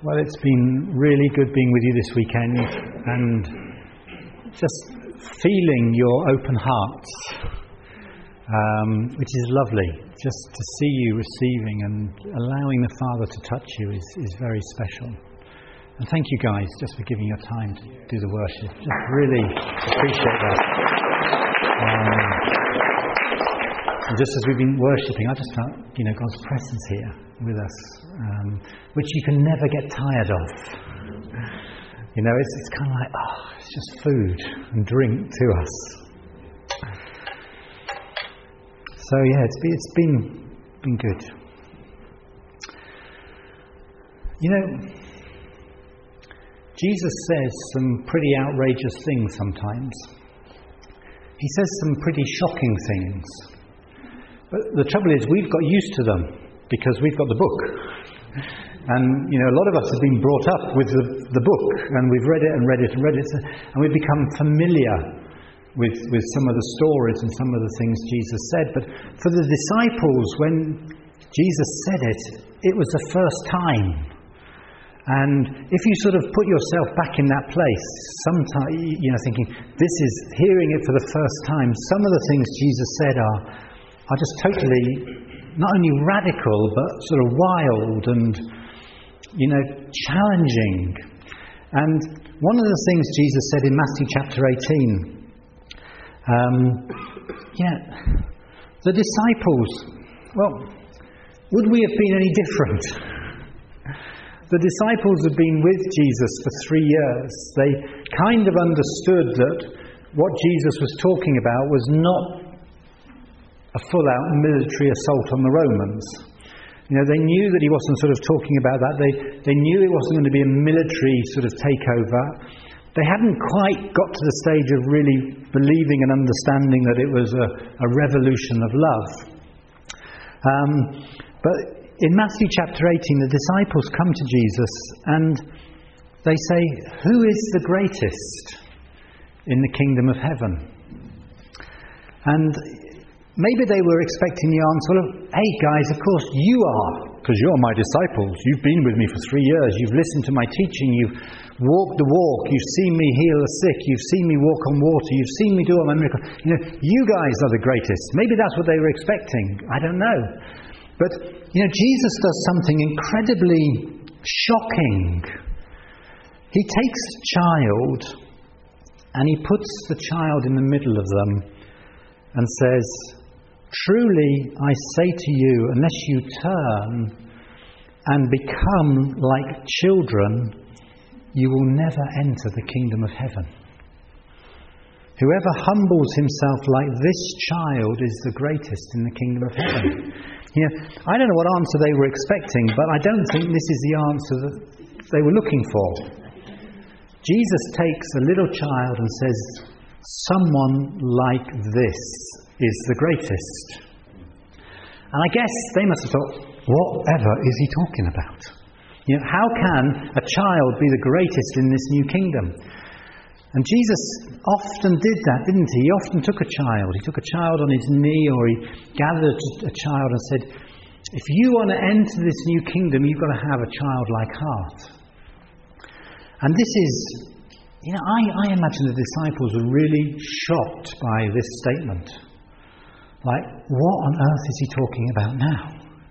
Well, it's been really good being with you this weekend and just feeling your open hearts, which is lovely. Just to see you receiving and allowing the Father to touch you is very special. And thank you guys just for giving your time to do the worship. Just really appreciate that. And just as we've been worshipping, I just felt, God's presence here with us, which you can never get tired of. It's kind of like, it's just food and drink to us. So yeah, it's been good. Jesus says some pretty outrageous things sometimes. He says some pretty shocking things. But the trouble is, we've got used to them because we've got the book. And, a lot of us have been brought up with the book, and we've read it, and we've become familiar with some of the stories and some of the things Jesus said. But for the disciples, when Jesus said it, it was the first time. And if you sort of put yourself back in that place, sometimes, thinking, this is hearing it for the first time, some of the things Jesus said are just totally, not only radical, but sort of wild and, challenging. And one of the things Jesus said in Matthew chapter 18, the disciples, would we have been any different? The disciples had been with Jesus for 3 years. They kind of understood that what Jesus was talking about was not a full-out military assault on the Romans. They knew that he wasn't sort of talking about that. They knew it wasn't going to be a military sort of takeover. They hadn't quite got to the stage of really believing and understanding that it was a revolution of love. But in Matthew chapter 18, the disciples come to Jesus and they say, "Who is the greatest in the kingdom of heaven?" And maybe they were expecting the answer of, "Hey guys, of course you are, because you're my disciples. You've been with me for 3 years. You've listened to my teaching. You've walked the walk. You've seen me heal the sick. You've seen me walk on water. You've seen me do all my miracles. You guys are the greatest." Maybe that's what they were expecting. I don't know. But, Jesus does something incredibly shocking. He takes the child and he puts the child in the middle of them and says, "Truly I say to you, unless you turn and become like children, you will never enter the kingdom of heaven. Whoever humbles himself like this child is the greatest in the kingdom of heaven." I don't know what answer they were expecting, but I don't think this is the answer that they were looking for. Jesus takes a little child and says, "Someone like this is the greatest." And I guess they must have thought, whatever is he talking about? How can a child be the greatest in this new kingdom? And Jesus often did that, didn't he? He often took a child. He took a child on his knee, or he gathered a child and said, "If you want to enter this new kingdom, you've got to have a childlike heart." And this is, I imagine the disciples were really shocked by this statement. Like, what on earth is he talking about now?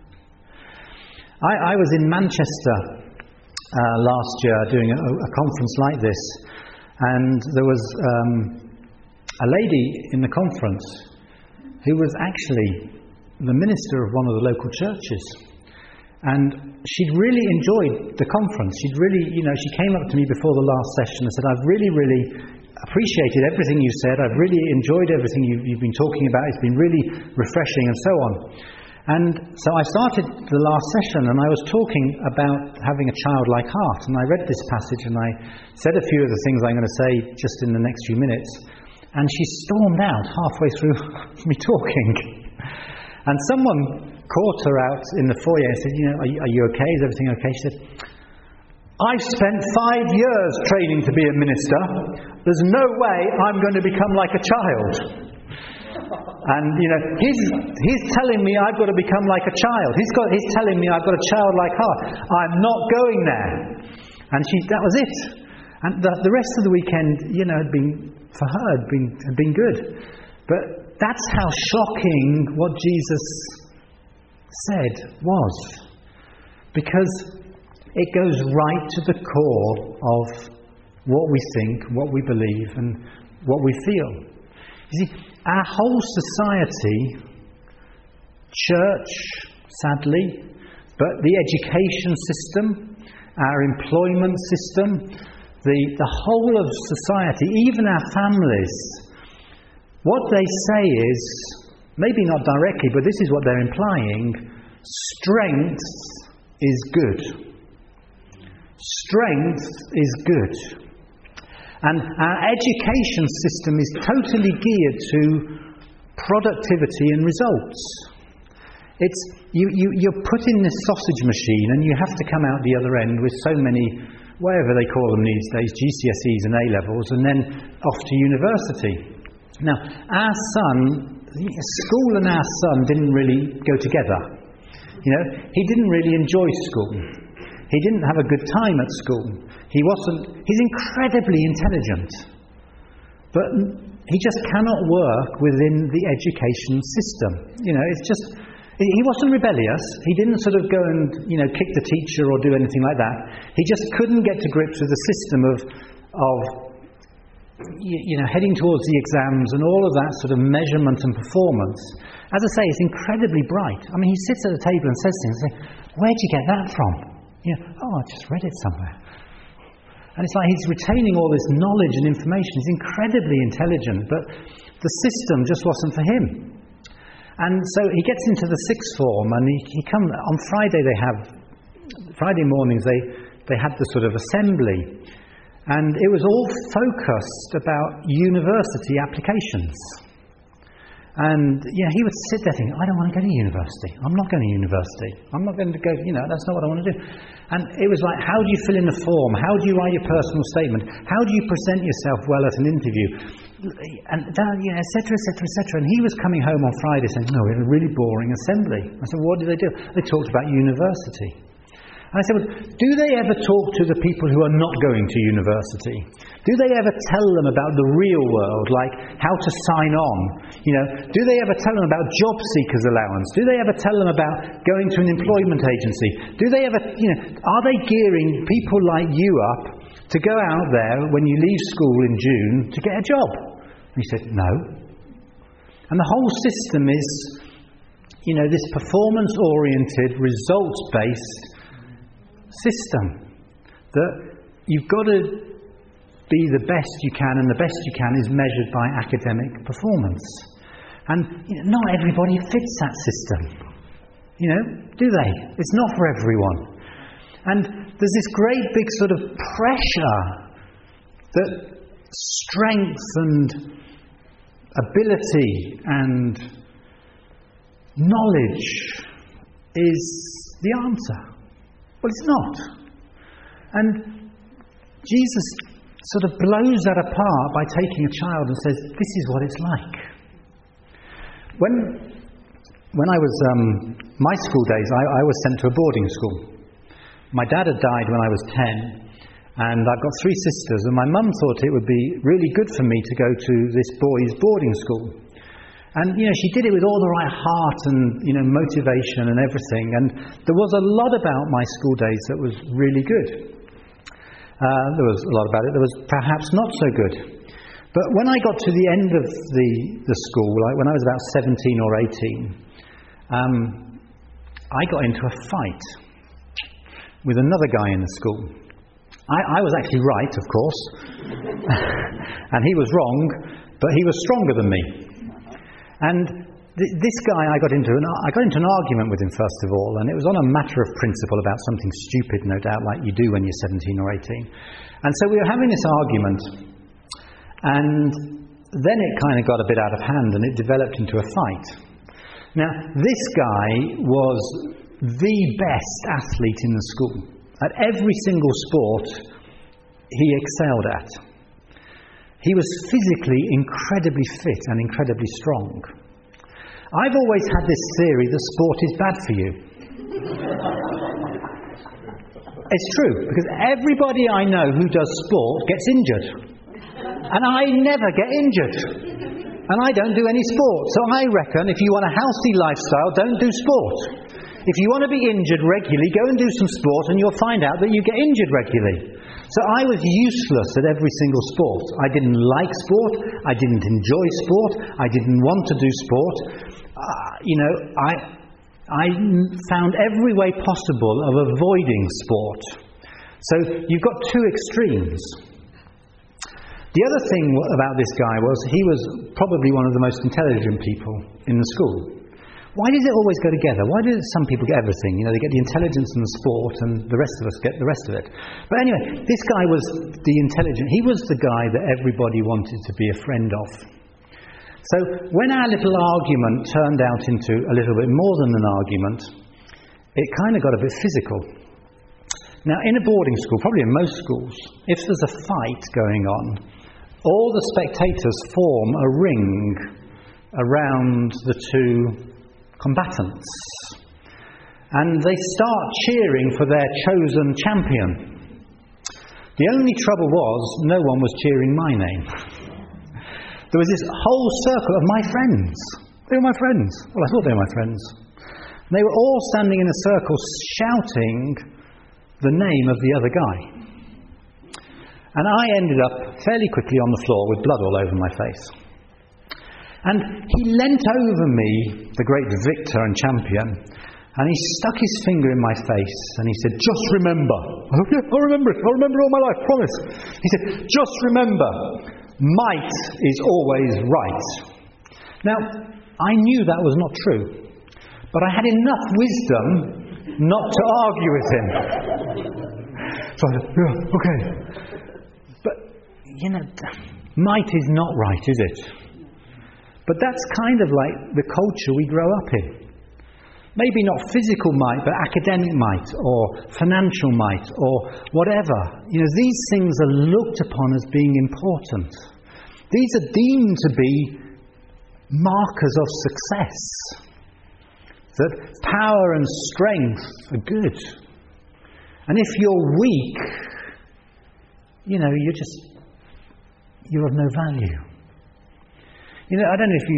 I was in Manchester last year doing a conference like this, and there was a lady in the conference who was actually the minister of one of the local churches. And she'd really enjoyed the conference. She'd really, she came up to me before the last session and said, "I've really, really appreciated everything you said. I've really enjoyed everything you've been talking about. It's been really refreshing," and so on. And so I started the last session and I was talking about having a childlike heart. And I read this passage and I said a few of the things I'm going to say just in the next few minutes. And she stormed out halfway through me talking. And someone caught her out in the foyer and said, are you okay? Is everything okay? She said, "I've spent 5 years training to be a minister. There's no way I'm going to become like a child." And, he's telling me I've got to become like a child. He's telling me I've got a childlike heart. I'm not going there. And that was it. And the rest of the weekend, had been, for her, had been good. But that's how shocking what Jesus said was. Because it goes right to the core of what we think, what we believe, and what we feel. You see, our whole society, church, sadly, but the education system, our employment system, the whole of society, even our families, what they say is, maybe not directly, but this is what they're implying: strength is good. Strength is good. And our education system is totally geared to productivity and results. It's you're put in this sausage machine and you have to come out the other end with so many, whatever they call them these days, GCSEs and A-levels, and then off to university. Now, our son, school and our son didn't really go together. He didn't really enjoy school. He didn't have a good time at school. He's incredibly intelligent. But he just cannot work within the education system. He wasn't rebellious. He didn't sort of go and, kick the teacher or do anything like that. He just couldn't get to grips with the system of heading towards the exams and all of that sort of measurement and performance. As I say, he's incredibly bright. I mean, he sits at the table and says things like, "Where'd you get that from?" I just read it somewhere. And it's like he's retaining all this knowledge and information. He's incredibly intelligent, but the system just wasn't for him. And so he gets into the sixth form, and he comes on Friday mornings they had the sort of assembly, and it was all focused about university applications. And he would sit there thinking, "I don't want to go to university. I'm not going to university. I'm not going to go, that's not what I want to do." And it was like, how do you fill in a form? How do you write your personal statement? How do you present yourself well at an interview? And et cetera, et cetera, et cetera. And he was coming home on Friday saying, "No, we had a really boring assembly." I said, "What did they do?" They talked about university. And I said, "Well, do they ever talk to the people who are not going to university? Do they ever tell them about the real world, like how to sign on? Do they ever tell them about job seekers allowance? Do they ever tell them about going to an employment agency? Do they ever, are they gearing people like you up to go out there when you leave school in June to get a job?" And he said, "No." And the whole system is, this performance-oriented, results-based system that you've got to be the best you can, and the best you can is measured by academic performance. And not everybody fits that system. Do they? It's not for everyone. And there's this great big sort of pressure that strength and ability and knowledge is the answer. Well, it's not. And Jesus sort of blows that apart by taking a child and says, "This is what it's like." When I was my school days, I was sent to a boarding school. My dad had died when I was 10, and I've got 3 sisters, and my mum thought it would be really good for me to go to this boys' boarding school. And, she did it with all the right heart and, motivation and everything. And there was a lot about my school days that was really good. There was a lot about it that was perhaps not so good. But when I got to the end of the school, like when I was about 17 or 18, I got into a fight with another guy in the school. I was actually right, of course. And he was wrong, but he was stronger than me. And this guy, I got into an argument with him first of all, and it was on a matter of principle about something stupid, no doubt, like you do when you're 17 or 18. And so we were having this argument, and then it kind of got a bit out of hand, and it developed into a fight. Now, this guy was the best athlete in the school. At every single sport, he excelled at. He was physically incredibly fit and incredibly strong. I've always had this theory that sport is bad for you. It's true, because everybody I know who does sport gets injured. And I never get injured. And I don't do any sport. So I reckon if you want a healthy lifestyle, don't do sport. If you want to be injured regularly, go and do some sport and you'll find out that you get injured regularly. So I was useless at every single sport. I didn't like sport. I didn't enjoy sport. I didn't want to do sport. I found every way possible of avoiding sport. So you've got two extremes. The other thing about this guy was he was probably one of the most intelligent people in the school. Why does it always go together? Why do some people get everything? They get the intelligence and the sport, and the rest of us get the rest of it. But anyway, this guy was the intelligent. He was the guy that everybody wanted to be a friend of. So when our little argument turned out into a little bit more than an argument, it kind of got a bit physical. Now, in a boarding school, probably in most schools, if there's a fight going on, all the spectators form a ring around the two combatants. And they start cheering for their chosen champion. The only trouble was, no one was cheering my name. There was this whole circle of my friends. They were my friends. Well, I thought they were my friends. And they were all standing in a circle shouting the name of the other guy. And I ended up fairly quickly on the floor with blood all over my face. And he leant over me, the great victor and champion, and he stuck his finger in my face and he said, "Just remember." Oh, yeah, I'll remember it. I'll remember it all my life, promise. He said, "Just remember, might is always right." Now, I knew that was not true, but I had enough wisdom not to argue with him. So I said, "Yeah, okay." But, might is not right, is it? But that's kind of like the culture we grow up in. Maybe not physical might, but academic might, or financial might, or whatever. These things are looked upon as being important. These are deemed to be markers of success. That power and strength are good. And if you're weak, you're of no value. I don't know if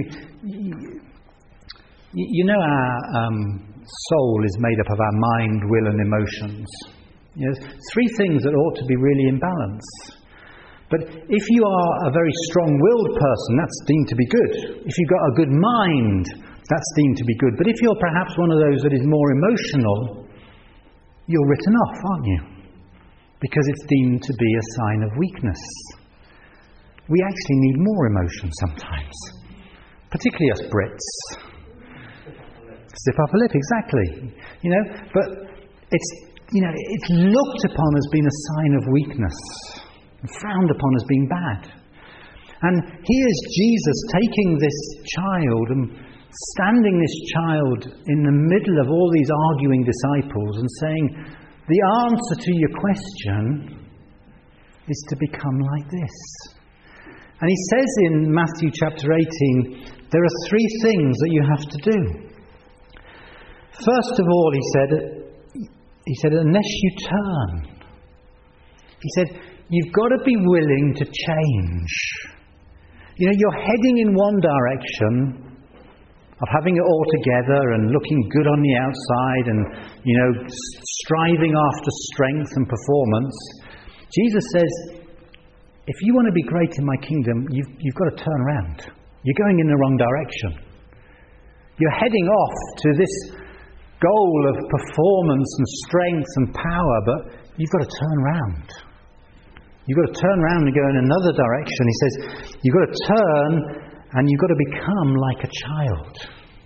our soul is made up of our mind, will and emotions. There's three things that ought to be really in balance. But if you are a very strong-willed person, that's deemed to be good. If you've got a good mind, that's deemed to be good. But if you're perhaps one of those that is more emotional, you're written off, aren't you? Because it's deemed to be a sign of weakness. We actually need more emotion sometimes, particularly us Brits. Zip up a lip, exactly. But it's looked upon as being a sign of weakness, and frowned upon as being bad. And here's Jesus taking this child and standing this child in the middle of all these arguing disciples and saying, the answer to your question is to become like this. And he says in Matthew chapter 18, there are three things that you have to do. First of all, he said, unless you turn. He said, you've got to be willing to change. You're heading in one direction of having it all together and looking good on the outside and, striving after strength and performance. Jesus says, if you want to be great in my kingdom, you've got to turn around. You're going in the wrong direction. You're heading off to this goal of performance and strength and power, but you've got to turn around. You've got to turn around and go in another direction. He says, you've got to turn and you've got to become like a child.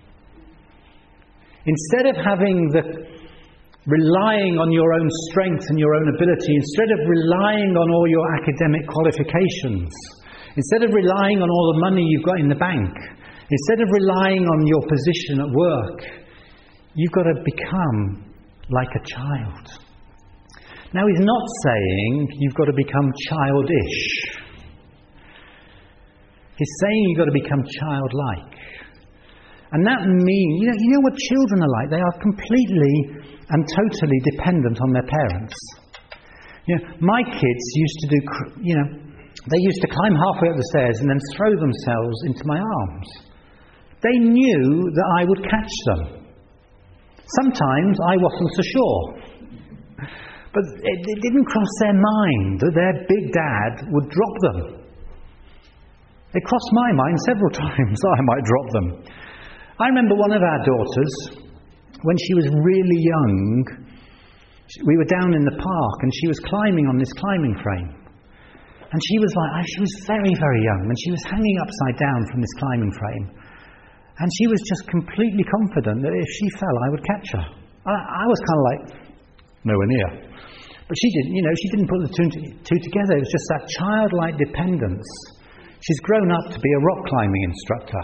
Instead of relying on your own strength and your own ability, instead of relying on all your academic qualifications, instead of relying on all the money you've got in the bank, instead of relying on your position at work, you've got to become like a child. Now, he's not saying you've got to become childish. He's saying you've got to become childlike. And that means, you know what children are like? They are completely and totally dependent on their parents. My kids used to do, they used to climb halfway up the stairs and then throw themselves into my arms. They knew that I would catch them. Sometimes I wasn't so sure. But it didn't cross their mind that their big dad would drop them. It crossed my mind several times that I might drop them. I remember one of our daughters, when she was really young, we were down in the park and she was climbing on this climbing frame. And she was very, very young, and she was hanging upside down from this climbing frame. And she was just completely confident that if she fell, I would catch her. I was kind of like, nowhere near. But she didn't put the two together. It was just that childlike dependence. She's grown up to be a rock climbing instructor.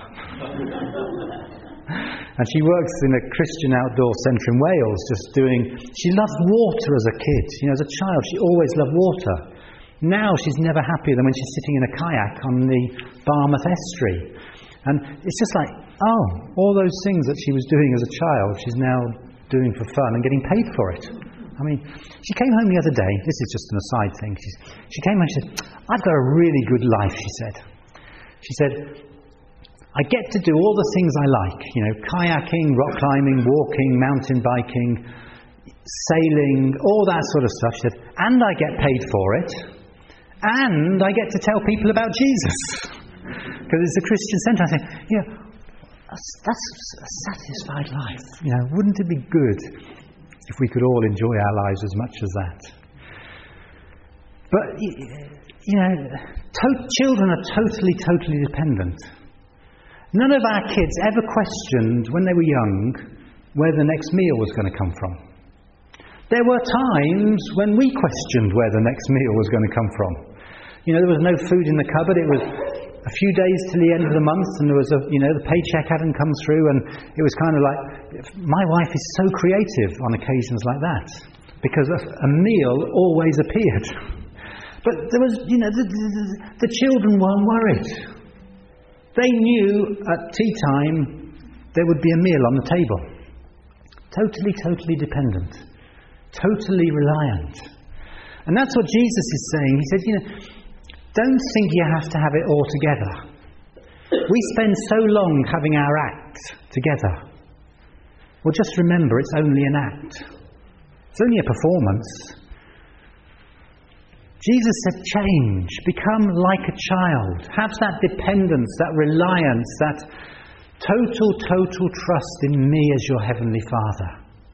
And she works in a Christian outdoor centre in Wales, she loved water as a kid. As a child, she always loved water. Now she's never happier than when she's sitting in a kayak on the Barmouth Estuary. And it's just like, all those things that she was doing as a child, she's now doing for fun and getting paid for it. She came home the other day. This is just an aside thing. She came home and she said, I've got a really good life, she said. She said, I get to do all the things I like, kayaking, rock climbing, walking, mountain biking, sailing, all that sort of stuff. She said, and I get paid for it, and I get to tell people about Jesus. Because it's a Christian centre. I think, that's a satisfied life. Wouldn't it be good if we could all enjoy our lives as much as that? But, children are totally, totally dependent. None of our kids ever questioned, when they were young, where the next meal was going to come from. There were times when we questioned where the next meal was going to come from. There was no food in the cupboard. It was a few days till the end of the month, and there was the paycheck hadn't come through, and it was kind of like, my wife is so creative on occasions like that, because a meal always appeared. But there was, the children weren't worried. They knew at tea time there would be a meal on the table. Totally, totally dependent. Totally reliant. And that's what Jesus is saying. He said, don't think you have to have it all together. We spend so long having our act together. Well, just remember, it's only an act. It's only a performance. Jesus said, change, become like a child. Have that dependence, that reliance, that total trust in me as your Heavenly Father.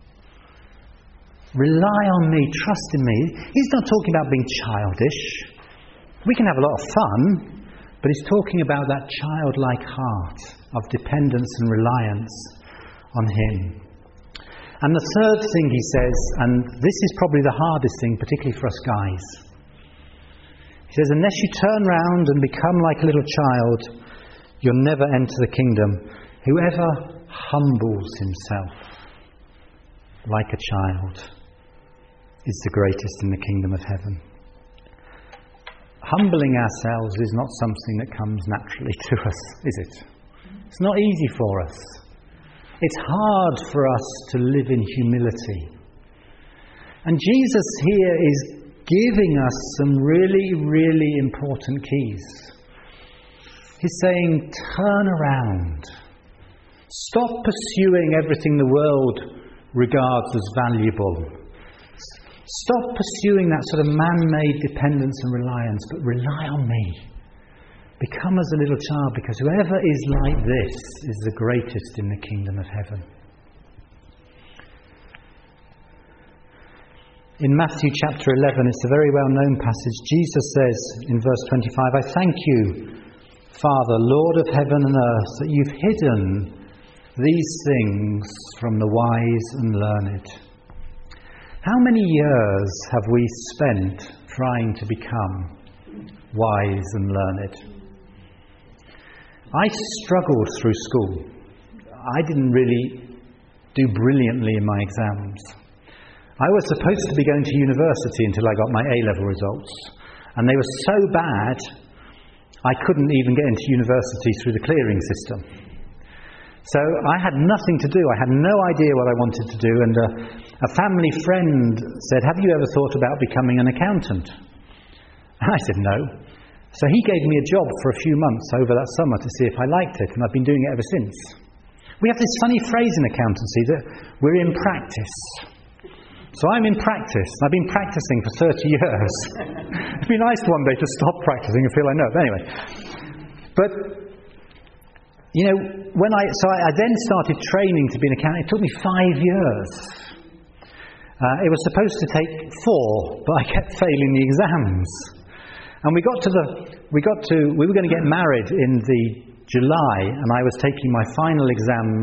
Rely on me, trust in me. He's not talking about being childish. We can have a lot of fun, but he's talking about that childlike heart of dependence and reliance on him. And the third thing he says, and this is probably the hardest thing, particularly for us guys. He says, unless you turn round and become like a little child, you'll never enter the kingdom. Whoever humbles himself like a child is the greatest in the kingdom of heaven. Humbling ourselves is not something that comes naturally to us, is it? It's not easy for us. It's hard for us to live in humility. And Jesus here is giving us some really, really important keys. He's saying, turn around. Stop pursuing everything the world regards as valuable. Stop pursuing that sort of man-made dependence and reliance, but rely on me. Become as a little child, because whoever is like this is the greatest in the kingdom of heaven. In Matthew chapter 11, it's a very well-known passage. Jesus says in verse 25, I thank you, Father, Lord of heaven and earth, that you've hidden these things from the wise and learned. How many years have we spent trying to become wise and learned? I struggled through school. I didn't really do brilliantly in my exams. I was supposed to be going to university until I got my A-level results, and they were so bad I couldn't even get into university through the clearing system. So I had nothing to do. I had no idea what I wanted to do. And a family friend said, "Have you ever thought about becoming an accountant?" And I said, "No." So he gave me a job for a few months over that summer to see if I liked it. And I've been doing it ever since. We have this funny phrase in accountancy that we're in practice. So I'm in practice. I've been practicing for 30 years. It'd be nice one day to stop practicing and feel I know. But anyway. But, you know, I then started training to be an accountant. It took me 5 years. It was supposed to take 4, but I kept failing the exams. And we were going to get married in the July, and I was taking my final exams.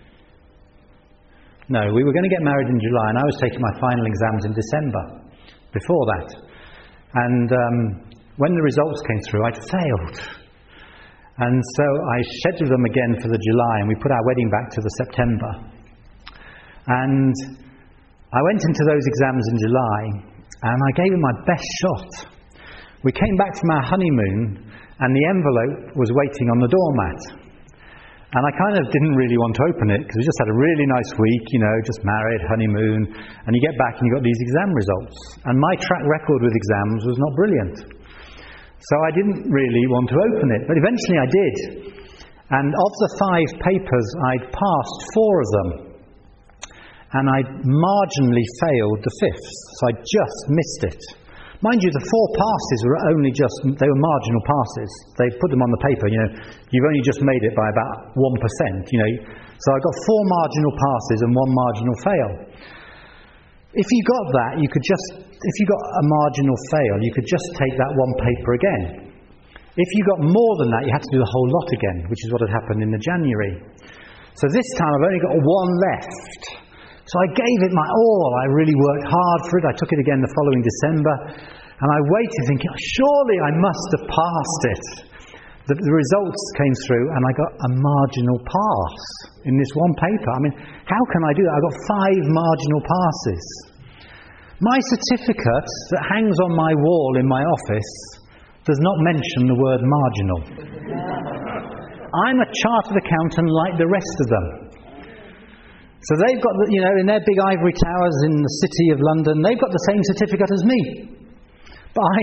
No, we were going to get married in July, and I was taking my final exams in December, before that. And when the results came through, I'd failed. And so I scheduled them again for the July, and we put our wedding back to the September. And I went into those exams in July, and I gave it my best shot. We came back from our honeymoon, and the envelope was waiting on the doormat. And I kind of didn't really want to open it, because we just had a really nice week, you know, just married, honeymoon, and you get back and you've got these exam results. And my track record with exams was not brilliant. So I didn't really want to open it, but eventually I did. And of the 5 papers, I'd passed 4 of them. And I'd marginally failed the 5th, so I just missed it. Mind you, the 4 passes were they were marginal passes. They put them on the paper, you know, you've only just made it by about 1%, you know. So I got 4 marginal passes and 1 marginal fail. If you got that, if you got a marginal fail, you could just take that 1 paper again. If you got more than that, you had to do the whole lot again, which is what had happened in the January. So this time I've only got 1 left. So I gave it my all. I really worked hard for it. I took it again the following December. And I waited thinking, surely I must have passed it. The results came through and I got a marginal pass in this 1 paper. I mean, how can I do that? I got 5 marginal passes. My certificate that hangs on my wall in my office does not mention the word marginal. I'm a chartered accountant like the rest of them. So they've got, you know, in their big ivory towers in the city of London, they've got the same certificate as me. But I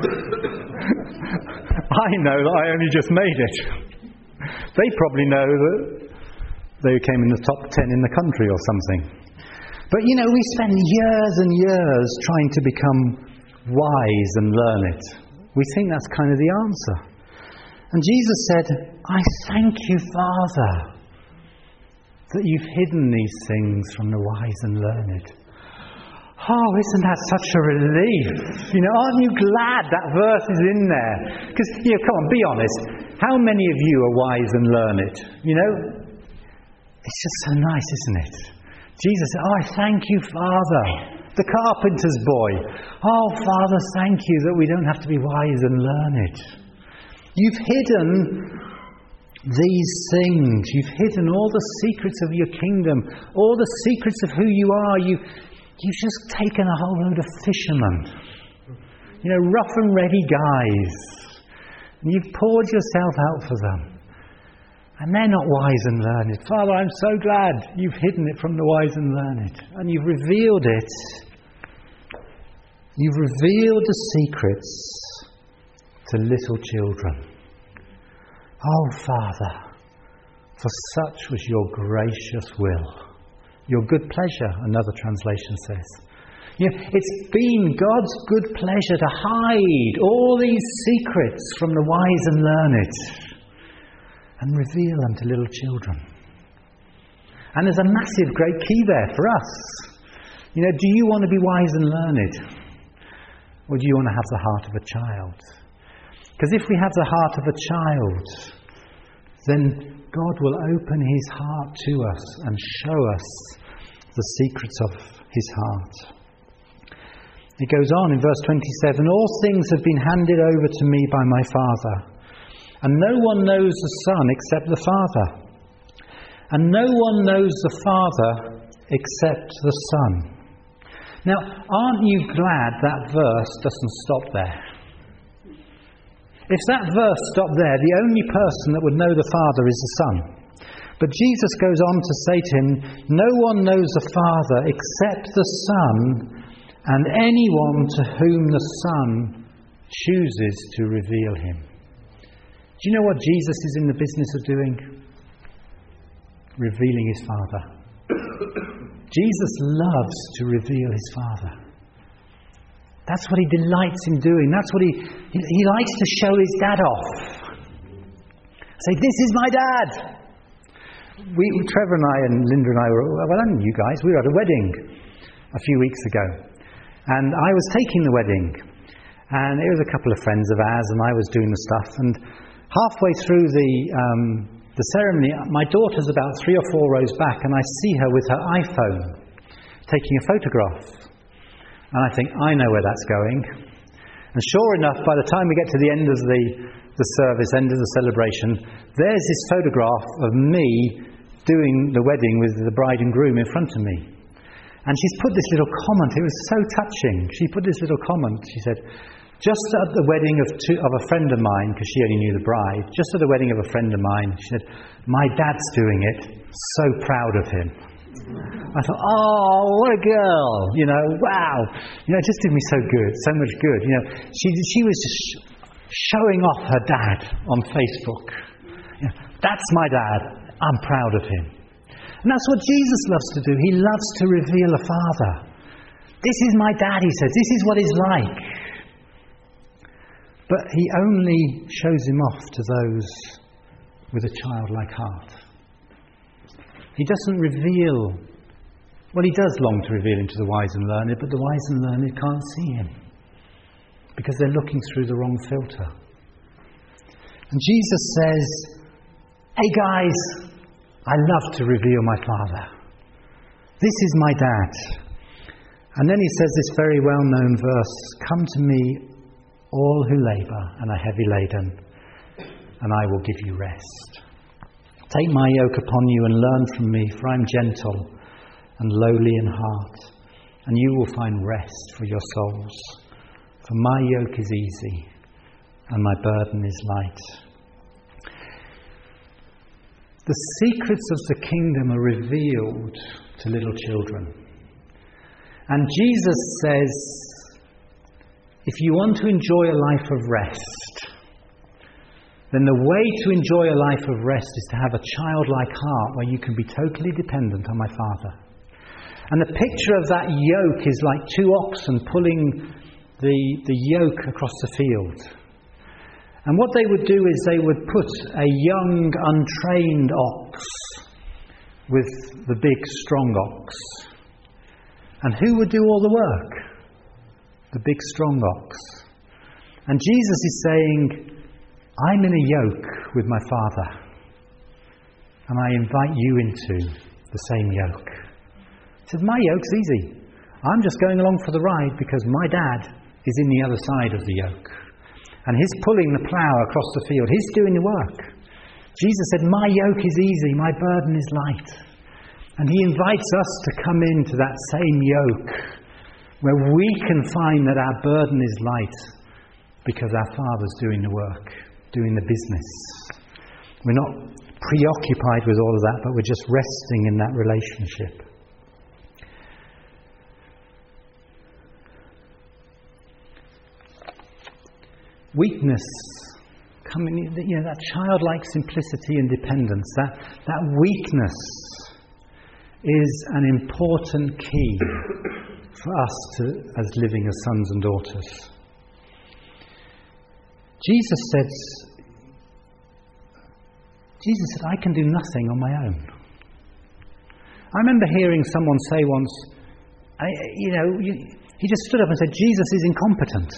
know that I only just made it. They probably know that they came in the top 10 in the country or something. But, you know, we spend years and years trying to become wise and learn it. We think that's kind of the answer. And Jesus said, "I thank you, Father, that you've hidden these things from the wise and learned." Oh, isn't that such a relief? You know, aren't you glad that verse is in there? Because, you know, come on, be honest. How many of you are wise and learned? You know, it's just so nice, isn't it? Jesus said, "Oh, I thank you, Father." The carpenter's boy. "Oh, Father, thank you that we don't have to be wise and learned. You've hidden these things. You've hidden all the secrets of your kingdom, all the secrets of who you are. You've just taken a whole load of fishermen, you know, rough and ready guys, and you've poured yourself out for them. And they're not wise and learned. Father, I'm so glad you've hidden it from the wise and learned, and you've revealed it. You've revealed the secrets to little children. Oh, Father, for such was your gracious will. Your good pleasure," another translation says. You know, it's been God's good pleasure to hide all these secrets from the wise and learned and reveal them to little children. And there's a massive, great key there for us. You know, do you want to be wise and learned? Or do you want to have the heart of a child? Because if we have the heart of a child, then God will open his heart to us and show us the secrets of his heart. It goes on in verse 27, "All things have been handed over to me by my Father, and no one knows the Son except the Father, and no one knows the Father except the Son." Now, aren't you glad that verse doesn't stop there? If that verse stopped there, the only person that would know the Father is the Son. But Jesus goes on to say to him, no one knows the Father except the Son, and anyone to whom the Son chooses to reveal him. Do you know what Jesus is in the business of doing? Revealing his Father. Jesus loves to reveal his Father. That's what he delights in doing. That's what he likes to show his dad off. Say, this is my dad. Trevor and I and Linda and I and you guys, we were at a wedding a few weeks ago. And I was taking the wedding. And it was a couple of friends of ours, and I was doing the stuff. And halfway through the ceremony, my daughter's about 3 or 4 rows back, and I see her with her iPhone taking a photograph. And I think, I know where that's going. And sure enough, by the time we get to the end of the service, end of the celebration, there's this photograph of me doing the wedding with the bride and groom in front of me. And she's put this little comment. It was so touching. She put this little comment. She said, just at the wedding of a friend of mine, because she only knew the bride, just at the wedding of a friend of mine, she said, my dad's doing it. So proud of him. I thought, oh, what a girl. Wow. It just did me so good, so much good. She was just showing off her dad on Facebook. That's my dad. I'm proud of him. And that's what Jesus loves to do. He loves to reveal a Father. This is my dad, he says. This is what he's like. But he only shows him off to those with a childlike heart. He doesn't reveal. Well, he does long to reveal him to the wise and learned, but the wise and learned can't see him because they're looking through the wrong filter. And Jesus says, hey guys, I love to reveal my Father. This is my dad. And then he says this very well-known verse, come to me, all who labour and are heavy laden, and I will give you rest. Take my yoke upon you and learn from me, for I am gentle and lowly in heart, and you will find rest for your souls. For my yoke is easy and my burden is light. The secrets of the kingdom are revealed to little children. And Jesus says, if you want to enjoy a life of rest, then the way to enjoy a life of rest is to have a childlike heart where you can be totally dependent on my Father. And the picture of that yoke is like 2 oxen pulling the yoke across the field. And what they would do is they would put a young, untrained ox with the big, strong ox. And who would do all the work? The big, strong ox. And Jesus is saying, I'm in a yoke with my Father, and I invite you into the same yoke. He says, my yoke's easy. I'm just going along for the ride because my dad is in the other side of the yoke. And he's pulling the plough across the field. He's doing the work. Jesus said, my yoke is easy, my burden is light. And he invites us to come into that same yoke where we can find that our burden is light because our Father's doing the work, doing the business. We're not preoccupied with all of that, but we're just resting in that relationship. Weakness, that childlike simplicity and dependence, that weakness is an important key for us as living as sons and daughters. Jesus said, I can do nothing on my own. I remember hearing someone say once, he just stood up and said, Jesus is incompetent.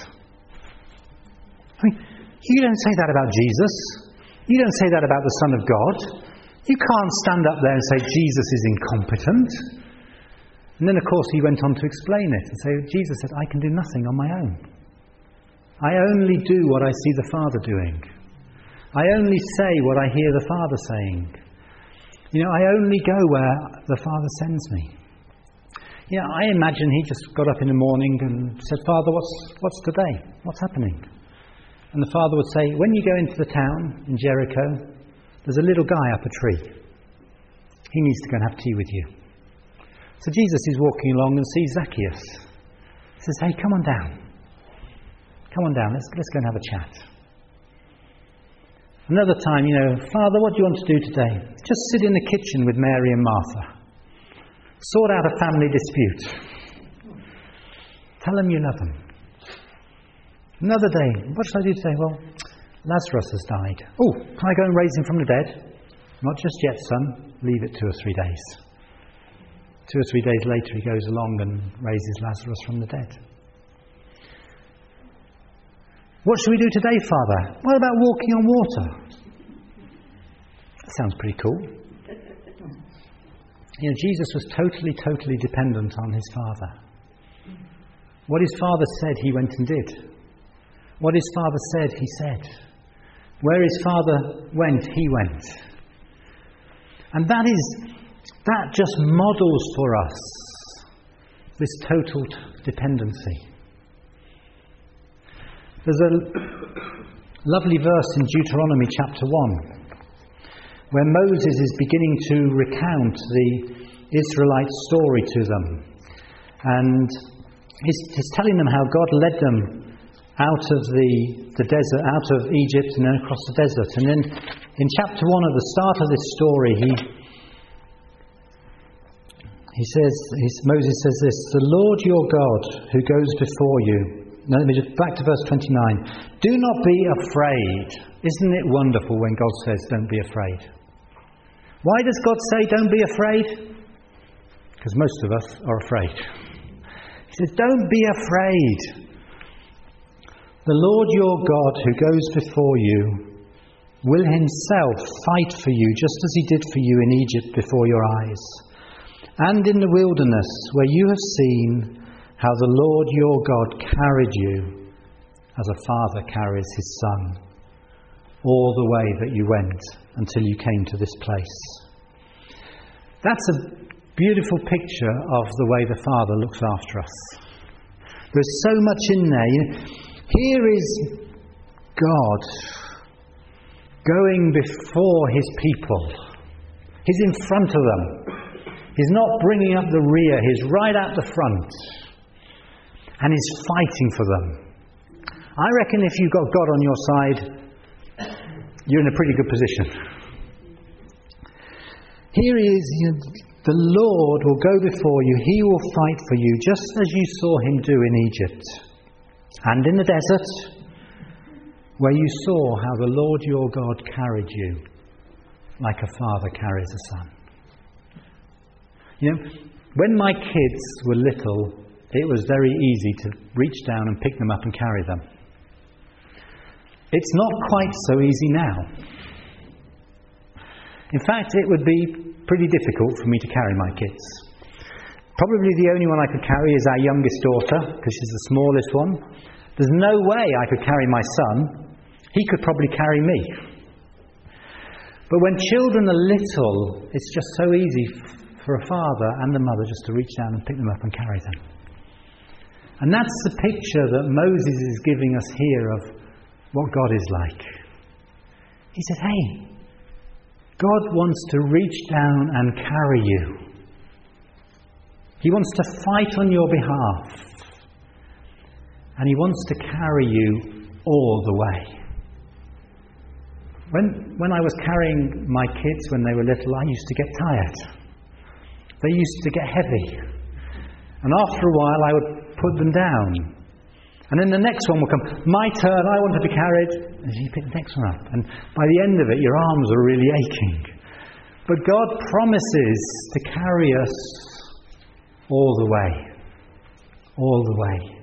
I mean, you don't say that about Jesus. You don't say that about the Son of God. You can't stand up there and say Jesus is incompetent. And then, of course, he went on to explain it and say, Jesus said, I can do nothing on my own. I only do what I see the Father doing. I only say what I hear the Father saying. I only go where the Father sends me. I imagine he just got up in the morning and said, Father, what's today? What's happening? And the Father would say, when you go into the town in Jericho, there's a little guy up a tree. He needs to go and have tea with you. So Jesus is walking along and sees Zacchaeus. He says, hey, come on down. Come on down, let's go and have a chat. Another time, Father, what do you want to do today? Just sit in the kitchen with Mary and Martha. Sort out a family dispute. Tell them you love them. Another day, what should I do today? Well, Lazarus has died. Oh, can I go and raise him from the dead? Not just yet, son. Leave it 2 or 3 days. 2 or 3 days later, he goes along and raises Lazarus from the dead. What should we do today, Father? What about walking on water? That sounds pretty cool. Jesus was totally dependent on his Father. What his Father said, he went and did. What his Father said, he said. Where his Father went, he went. And that just models for us this total dependency. There's a lovely verse in Deuteronomy chapter 1 where Moses is beginning to recount the Israelite story to them. And he's telling them how God led them out of the desert, out of Egypt and then across the desert. And then in chapter 1 at the start of this story, Moses says this, the Lord your God who goes before you. Now let me just back to verse 29. Do not be afraid. Isn't it wonderful when God says don't be afraid? Why does God say don't be afraid? Because most of us are afraid. He says don't be afraid. The Lord your God who goes before you will himself fight for you just as he did for you in Egypt before your eyes. And in the wilderness where you have seen how the Lord your God carried you as a father carries his son all the way that you went until you came to this place. That's a beautiful picture of the way the Father looks after us. There's so much in there. Here is God going before his people. He's in front of them. He's not bringing up the rear. He's right at the front. And he's fighting for them. I reckon if you've got God on your side, you're in a pretty good position. Here he is. The Lord will go before you. He will fight for you, just as you saw him do in Egypt. And in the desert, where you saw how the Lord your God carried you, like a father carries a son. When my kids were little, it was very easy to reach down and pick them up and carry them. It's not quite so easy now. In fact, it would be pretty difficult for me to carry my kids. Probably the only one I could carry is our youngest daughter, because she's the smallest one. There's no way I could carry my son. He could probably carry me. But when children are little, it's just so easy for a father and the mother just to reach down and pick them up and carry them. And that's the picture that Moses is giving us here of what God is like. He said, hey, God wants to reach down and carry you. He wants to fight on your behalf. And he wants to carry you all the way. When I was carrying my kids when they were little, I used to get tired. They used to get heavy. And after a while I would put them down. And then the next one will come. My turn, I want to be carried. And you pick the next one up. And by the end of it, your arms are really aching. But God promises to carry us all the way. All the way.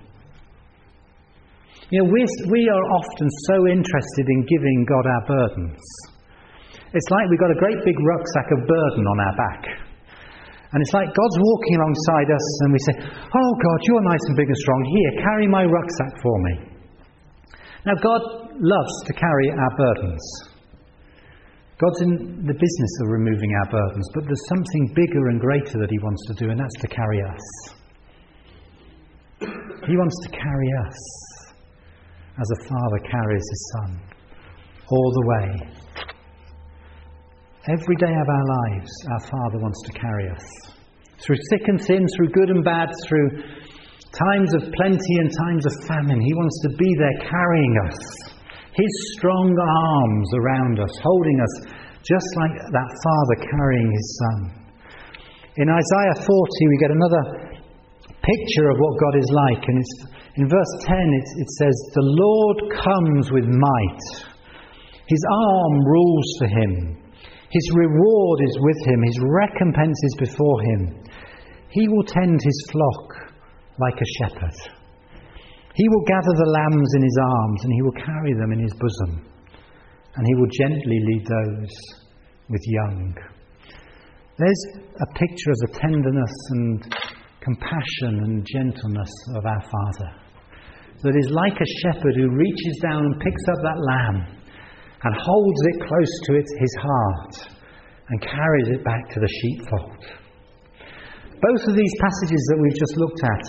We are often so interested in giving God our burdens. It's like we've got a great big rucksack of burden on our back. And it's like God's walking alongside us and we say, oh God, you're nice and big and strong. Here, carry my rucksack for me. Now God loves to carry our burdens. God's in the business of removing our burdens, but there's something bigger and greater that he wants to do, and that's to carry us. He wants to carry us as a father carries his son all the way. Every day of our lives, our Father wants to carry us. Through thick and thin, through good and bad, through times of plenty and times of famine, He wants to be there carrying us. His strong arms around us, holding us, just like that Father carrying His Son. In Isaiah 40 we get another picture of what God is like, and it's in verse 10 it says, "The Lord comes with might. His arm rules for Him. His reward is with Him. His recompense is before Him. He will tend His flock like a shepherd. He will gather the lambs in His arms, and He will carry them in His bosom. And He will gently lead those with young." There's a picture of the tenderness and compassion and gentleness of our Father. That is like a shepherd who reaches down and picks up that lamb and holds it close to his heart and carries it back to the sheepfold. Both of these passages that we've just looked at,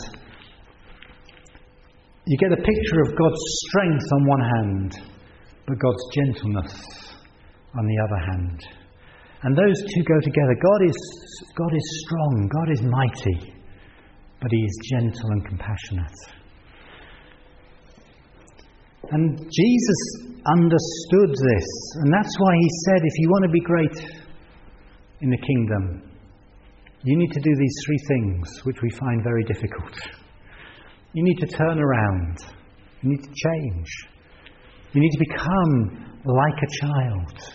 you get a picture of God's strength on one hand, but God's gentleness on the other hand. And those two go together. God is strong, God is mighty, but He is gentle and compassionate. And Jesus understood this, and that's why He said, if you want to be great in the kingdom, you need to do these three things, which we find very difficult. You need to turn around. You need to change. You need to become like a child.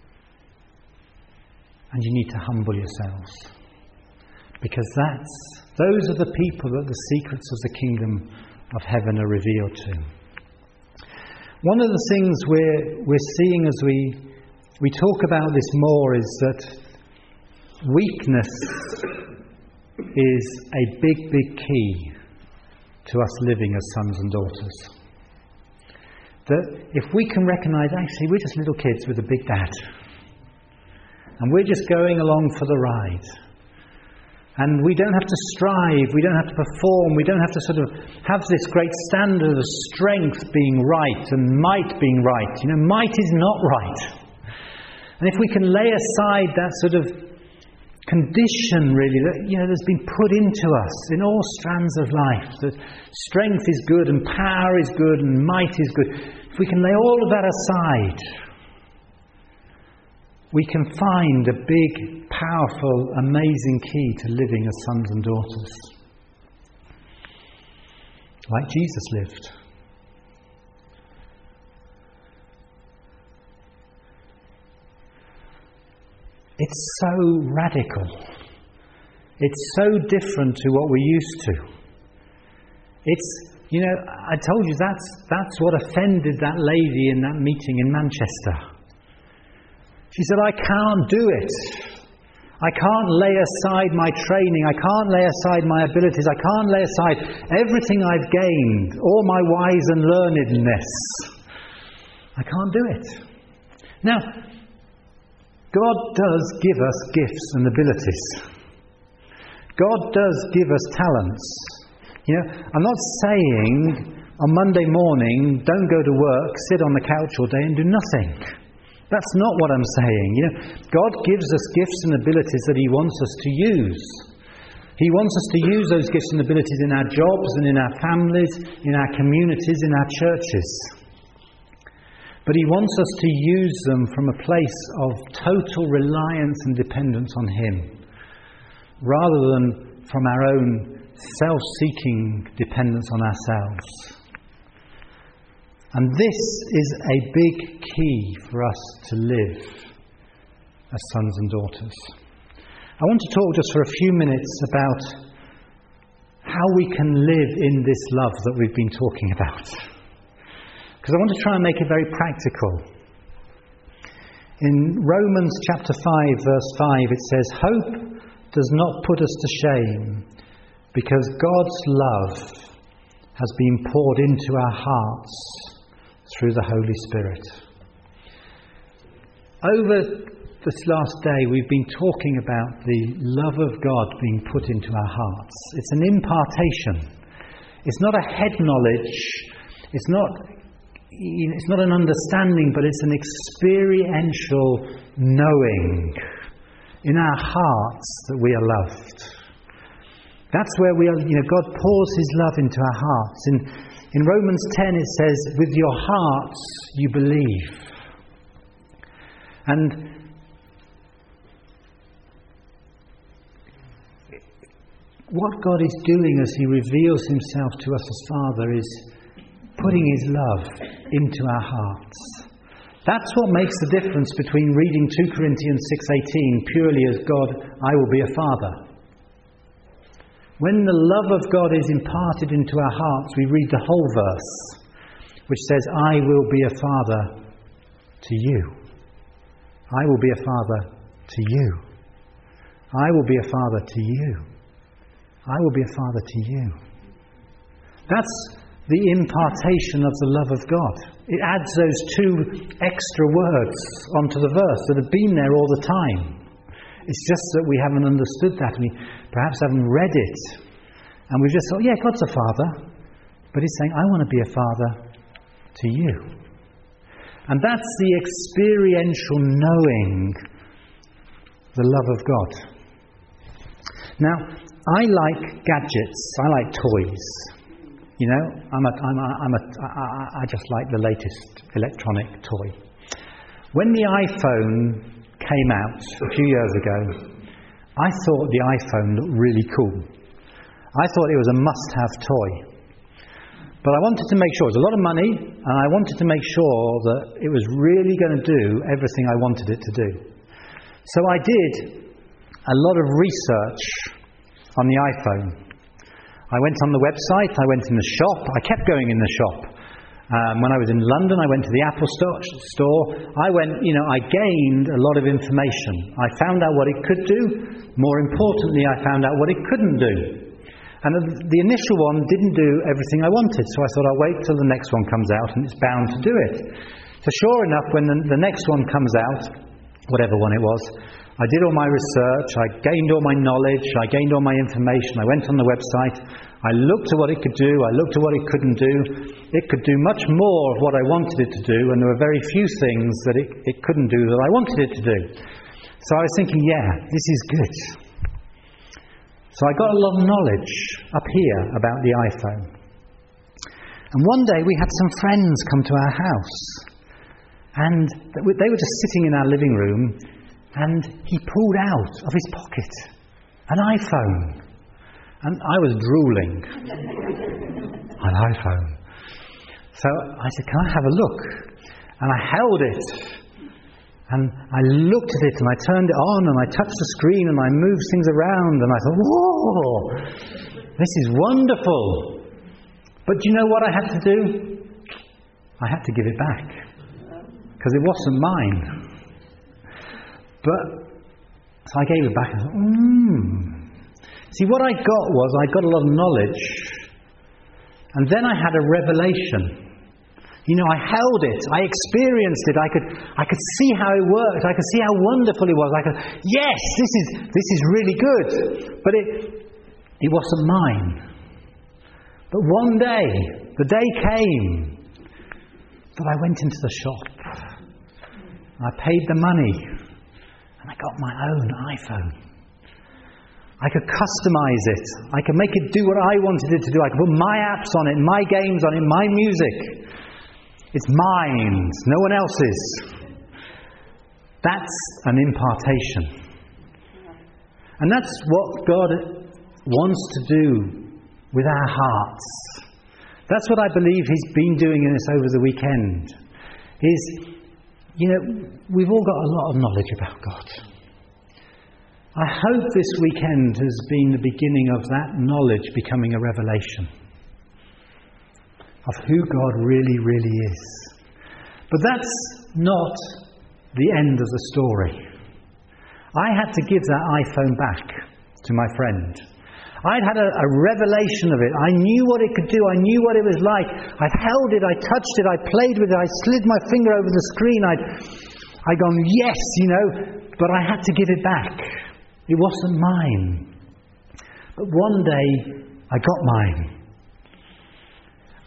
And you need to humble yourselves. Because those are the people that the secrets of the kingdom of heaven are revealed to. One of the things we're seeing as we talk about this more is that weakness is a big, big key to us living as sons and daughters. That if we can recognise, actually, we're just little kids with a big dad. And we're just going along for the ride. And we don't have to strive, we don't have to perform, we don't have to sort of have this great standard of strength being right and might being right. You know, might is not right. And if we can lay aside that sort of condition, really, that, you know, that's been put into us in all strands of life, that strength is good and power is good and might is good. If we can lay all of that aside, we can find a big, powerful, amazing key to living as sons and daughters. Like Jesus lived. It's so radical. It's so different to what we're used to. It's, you know, I told you that's what offended that lady in that meeting in Manchester. She said, I can't do it. I can't lay aside my training. I can't lay aside my abilities. I can't lay aside everything I've gained, all my wise and learnedness. I can't do it. Now, God does give us gifts and abilities. God does give us talents. You know, I'm not saying on Monday morning, don't go to work, sit on the couch all day and do nothing. That's not what I'm saying. You know, God gives us gifts and abilities that He wants us to use. He wants us to use those gifts and abilities in our jobs and in our families, in our communities, in our churches. But He wants us to use them from a place of total reliance and dependence on Him, rather than from our own self-seeking dependence on ourselves. And this is a big key for us to live as sons and daughters. I want to talk just for a few minutes about how we can live in this love that we've been talking about. Because I want to try and make it very practical. In Romans chapter 5, verse 5, it says, "Hope does not put us to shame, because God's love has been poured into our hearts through the Holy Spirit." Over this last day, we've been talking about the love of God being put into our hearts. It's an impartation. It's not a head knowledge. It's not it's not an understanding, but it's an experiential knowing in our hearts that we are loved. That's where we are, God pours His love into our hearts. In Romans 10 it says, with your hearts you believe. And what God is doing as He reveals Himself to us as Father is putting His love into our hearts. That's what makes the difference between reading 2 Corinthians 6:18 purely as God, I will be a father. When the love of God is imparted into our hearts, we read the whole verse, which says, I will be a father to you. I will be a father to you. I will be a father to you. I will be a father to you. That's the impartation of the love of God. It adds those two extra words onto the verse that have been there all the time. It's just that we haven't understood that. We perhaps haven't read it. And we've just thought, yeah, God's a father. But He's saying, I want to be a father to you. And that's the experiential knowing the love of God. Now, I like gadgets. I like toys. I just like the latest electronic toy. When the iPhone came out a few years ago, I thought the iPhone looked really cool. I thought it was a must-have toy. But I wanted to make sure, it was a lot of money, and I wanted to make sure that it was really going to do everything I wanted it to do. So I did a lot of research on the iPhone. I went on the website, I went in the shop, I kept going in the shop. When I was in London, I went to the Apple store. I gained a lot of information. I found out what it could do. More importantly, I found out what it couldn't do. And the initial one didn't do everything I wanted, so I thought I'll wait till the next one comes out and it's bound to do it. So sure enough, when the next one comes out, whatever one it was, I did all my research, I gained all my knowledge, I gained all my information, I went on the website, I looked at what it could do, I looked at what it couldn't do. It could do much more of what I wanted it to do, and there were very few things that it couldn't do that I wanted it to do. So I was thinking, yeah, this is good. So I got a lot of knowledge up here about the iPhone. And one day we had some friends come to our house, and they were just sitting in our living room, and he pulled out of his pocket an iPhone. And I was drooling. An iPhone. So I said, can I have a look? And I held it. And I looked at it and I turned it on and I touched the screen and I moved things around and I thought, whoa, this is wonderful. But do you know what I had to do? I had to give it back. Because it wasn't mine. So I gave it back and thought, See, what I got was, I got a lot of knowledge. And then I had a revelation. I held it, I experienced it, I could see how it worked, I could see how wonderful it was. Yes, this is really good. But it wasn't mine. But one day, the day came that I went into the shop. I paid the money. And I got my own iPhone. I could customize it. I could make it do what I wanted it to do. I could put my apps on it, my games on it, my music. It's mine, no one else's. That's an impartation. And that's what God wants to do with our hearts. That's what I believe He's been doing in us over the weekend. We've all got a lot of knowledge about God. I hope this weekend has been the beginning of that knowledge becoming a revelation of who God really, really is. But that's not the end of the story. I had to give that iPhone back to my friend. I'd had a revelation of it. I knew what it could do. I knew what it was like. I'd held it, I touched it, I played with it, I slid my finger over the screen. I'd gone, yes, but I had to give it back. It wasn't mine. But one day, I got mine.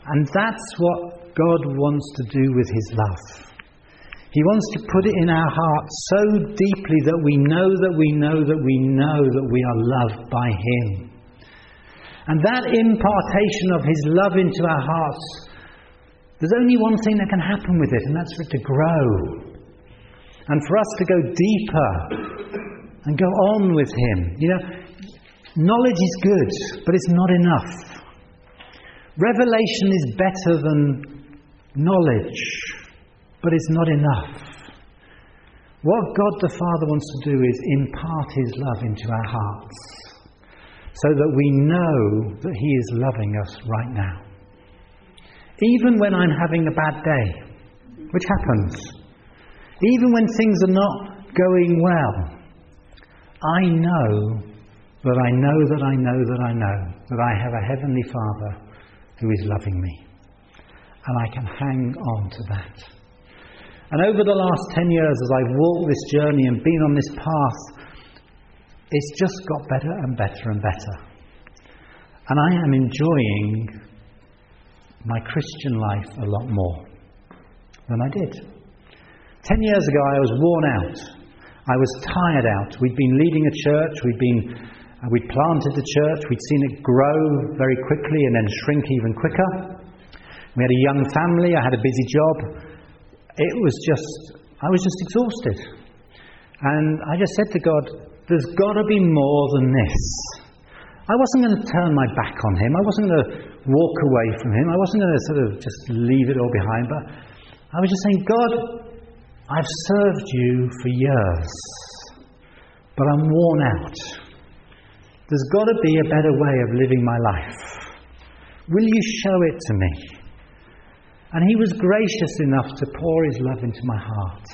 And that's what God wants to do with His love. He wants to put it in our hearts so deeply that we know that we know that we know that we are loved by Him. And that impartation of His love into our hearts, there's only one thing that can happen with it, and that's for it to grow. And for us to go deeper and go on with Him. You know, knowledge is good, but it's not enough. Revelation is better than knowledge, but it's not enough. What God the Father wants to do is impart His love into our hearts, so that we know that He is loving us right now. Even when I'm having a bad day, which happens, even when things are not going well, I know that I know that I know that I know that I have a Heavenly Father who is loving me. And I can hang on to that. And over the last 10 years, as I've walked this journey and been on this path, it's just got better and better and better. And I am enjoying my Christian life a lot more than I did. 10 years ago, I was worn out. I was tired out. We'd been leading a church. We'd planted the church. We'd seen it grow very quickly and then shrink even quicker. We had a young family. I had a busy job. I was just exhausted. And I just said to God, there's got to be more than this. I wasn't going to turn my back on Him. I wasn't going to walk away from Him. I wasn't going to sort of just leave it all behind. But I was just saying, God, I've served You for years, but I'm worn out. There's got to be a better way of living my life. Will You show it to me? And He was gracious enough to pour His love into my heart.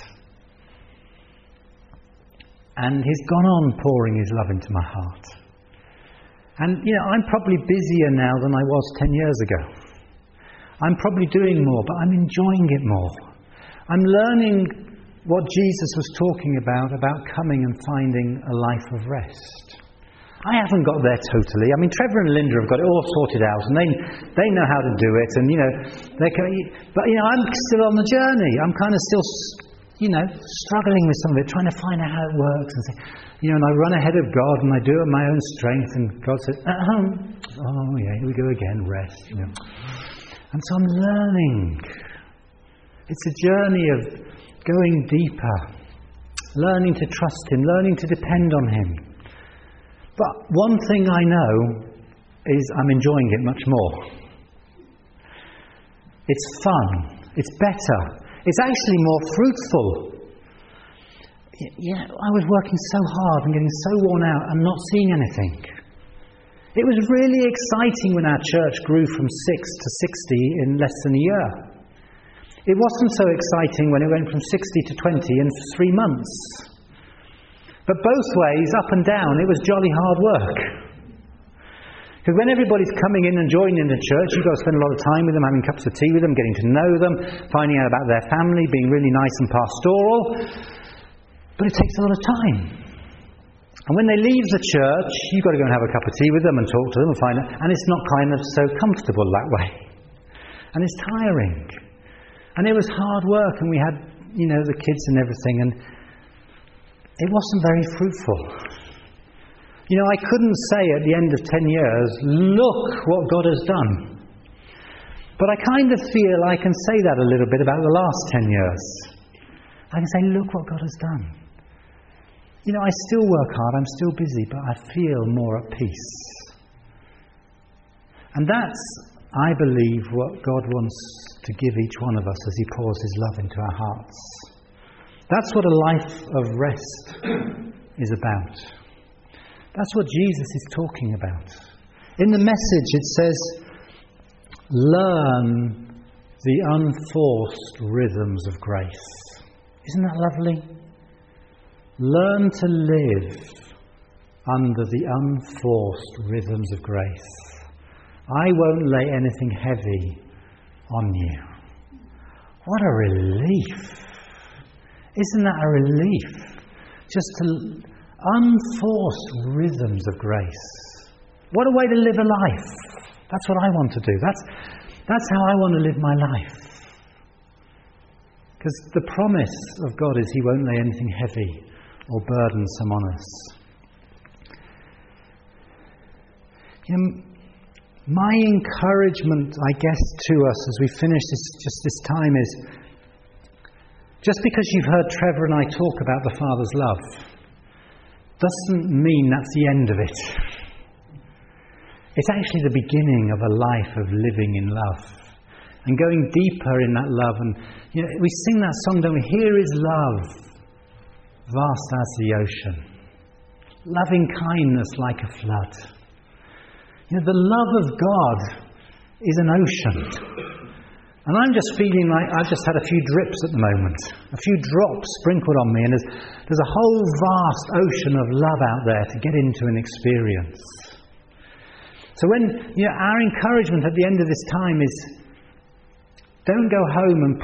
And He's gone on pouring His love into my heart. And, you know, I'm probably busier now than I was 10 years ago. I'm probably doing more, but I'm enjoying it more. I'm learning what Jesus was talking about coming and finding a life of rest. I haven't got there totally. I mean, Trevor and Linda have got it all sorted out, and they know how to do it. And but I'm still on the journey. I'm kind of still, struggling with some of it, trying to find out how it works. And and I run ahead of God, and I do it in my own strength. And God says, "Oh yeah, here we go again. Rest." And so I'm learning. It's a journey of going deeper, learning to trust Him, learning to depend on Him. But one thing I know is I'm enjoying it much more. It's fun. It's better. It's actually more fruitful. I was working so hard and getting so worn out and not seeing anything. It was really exciting when our church grew from 6 to 60 in less than a year. It wasn't so exciting when it went from 60 to 20 in 3 months. But both ways, up and down, it was jolly hard work. Because when everybody's coming in and joining the church, you've got to spend a lot of time with them, having cups of tea with them, getting to know them, finding out about their family, being really nice and pastoral. But it takes a lot of time. And when they leave the church, you've got to go and have a cup of tea with them and talk to them and find out. And it's not kind of so comfortable that way. And it's tiring. And it was hard work, and we had, the kids and everything, and it wasn't very fruitful. I couldn't say at the end of 10 years, look what God has done. But I kind of feel I can say that a little bit about the last 10 years. I can say, look what God has done. I still work hard, I'm still busy, but I feel more at peace. And that's, I believe, what God wants to give each one of us as He pours His love into our hearts. That's what a life of rest is about. That's what Jesus is talking about. In the Message it says, learn the unforced rhythms of grace. Isn't that lovely? Learn to live under the unforced rhythms of grace. I won't lay anything heavy on you. What a relief. Isn't that a relief? Just to unforced rhythms of grace. What a way to live a life. That's what I want to do. That's how I want to live my life. Because the promise of God is He won't lay anything heavy or burdensome on us. My encouragement, I guess, to us as we finish this time is, just because you've heard Trevor and I talk about the Father's love, doesn't mean that's the end of it. It's actually the beginning of a life of living in love and going deeper in that love. And we sing that song, don't we? Here is love, vast as the ocean, loving kindness like a flood. The love of God is an ocean. And I'm just feeling like I've just had a few drips at the moment, a few drops sprinkled on me, and there's a whole vast ocean of love out there to get into and experience. So when our encouragement at the end of this time is, don't go home and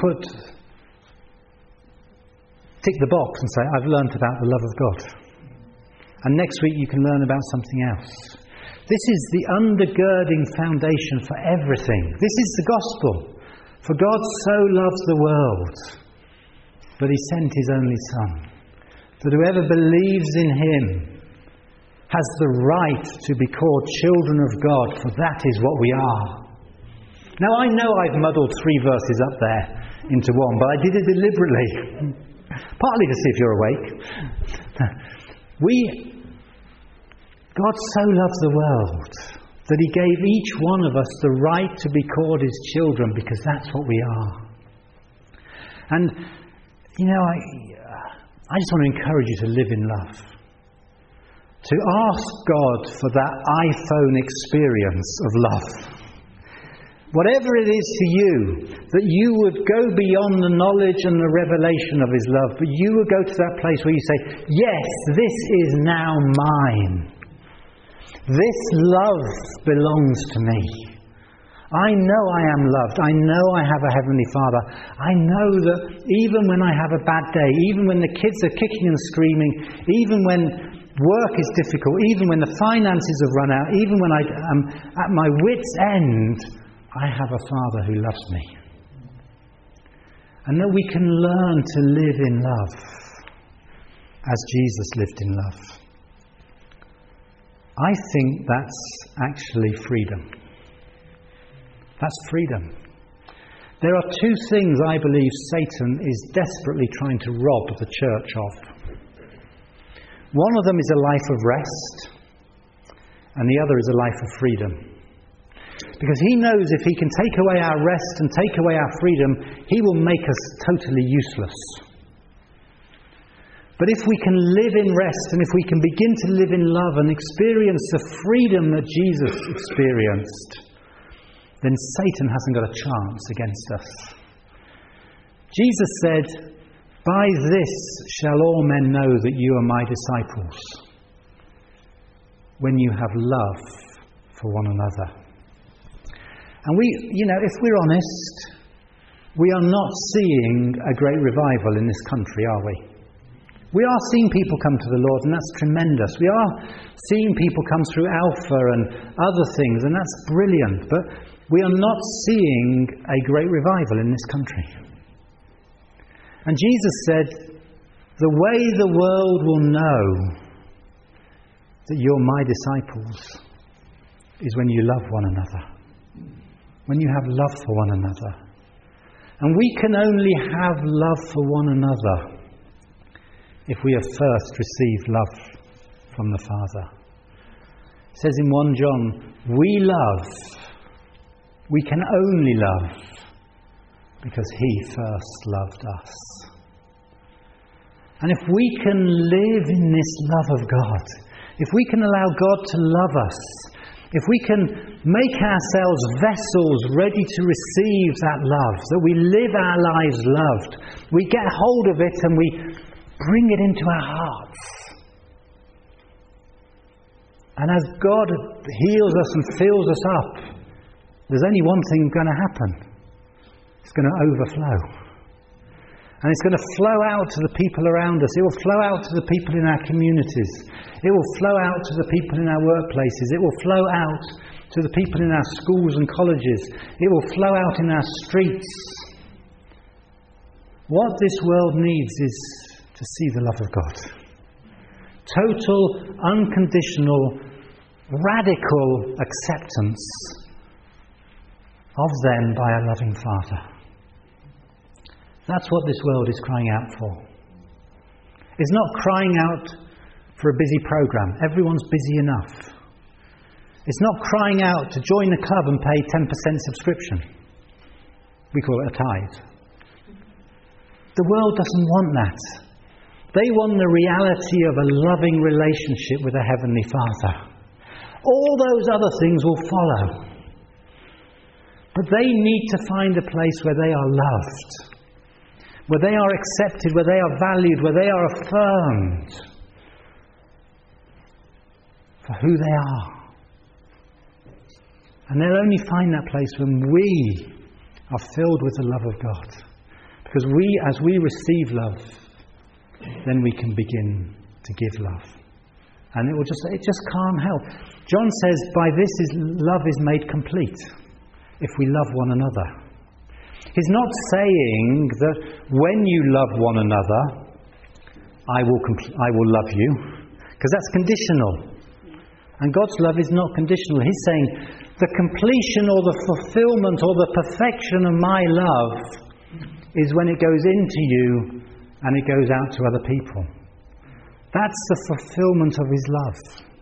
tick the box and say, I've learnt about the love of God. And next week you can learn about something else. This is the undergirding foundation for everything. This is the gospel. For God so loves the world, but He sent His only Son, that whoever believes in Him has the right to be called children of God, for that is what we are. Now I know I've muddled 3 verses up there into one, but I did it deliberately, partly to see if you're awake. God so loves the world that He gave each one of us the right to be called His children, because that's what we are. And, I just want to encourage you to live in love. To ask God for that iPhone experience of love. Whatever it is to you, that you would go beyond the knowledge and the revelation of His love, but you would go to that place where you say, yes, this is now mine. This love belongs to me. I know I am loved. I know I have a Heavenly Father. I know that even when I have a bad day, even when the kids are kicking and screaming, even when work is difficult, even when the finances have run out, even when I am at my wit's end, I have a Father who loves me. And that we can learn to live in love as Jesus lived in love. I think that's actually freedom. That's freedom. There are 2 things I believe Satan is desperately trying to rob the church of. One of them is a life of rest, and the other is a life of freedom. Because he knows if he can take away our rest and take away our freedom, he will make us totally useless. But if we can live in rest, and if we can begin to live in love and experience the freedom that Jesus experienced, then Satan hasn't got a chance against us. Jesus said, "By this shall all men know that you are my disciples, when you have love for one another." And if we're honest, we are not seeing a great revival in this country, are we? We are seeing people come to the Lord, and that's tremendous. We are seeing people come through Alpha and other things, and that's brilliant. But we are not seeing a great revival in this country. And Jesus said, the way the world will know that you're my disciples is when you love one another. When you have love for one another. And we can only have love for one another if we have first received love from the Father. It says in 1 John, we can only love because He first loved us. And if we can live in this love of God, if we can allow God to love us, if we can make ourselves vessels ready to receive that love, that we live our lives loved, we get hold of it and we bring it into our hearts. And as God heals us and fills us up, there's only one thing going to happen. It's going to overflow. And it's going to flow out to the people around us. It will flow out to the people in our communities. It will flow out to the people in our workplaces. It will flow out to the people in our schools and colleges. It will flow out in our streets. What this world needs is to see the love of God. Total, unconditional, radical acceptance of them by a loving Father. That's what this world is crying out for. It's not crying out for a busy program. Everyone's busy enough. It's not crying out to join the club and pay 10% subscription. We call it a tithe. The world doesn't want that. They want the reality of a loving relationship with a Heavenly Father. All those other things will follow. But they need to find a place where they are loved, where they are accepted, where they are valued, where they are affirmed for who they are. And they'll only find that place when we are filled with the love of God. Because as we receive love, then we can begin to give love. And it just can't help. John says, by this love is made complete, if we love one another. He's not saying that when you love one another, I will love you, because that's conditional. And God's love is not conditional. He's saying the completion or the fulfillment or the perfection of my love is when it goes into you and it goes out to other people. That's the fulfillment of His love.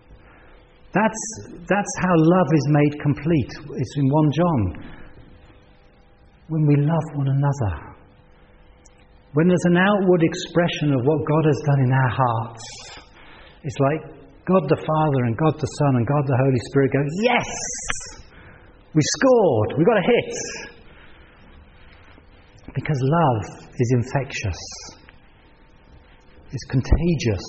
That's how love is made complete. It's in 1 John. When we love one another. When there's an outward expression of what God has done in our hearts. It's like God the Father and God the Son and God the Holy Spirit go, yes! We scored! We got a hit! Because love is infectious. It's contagious.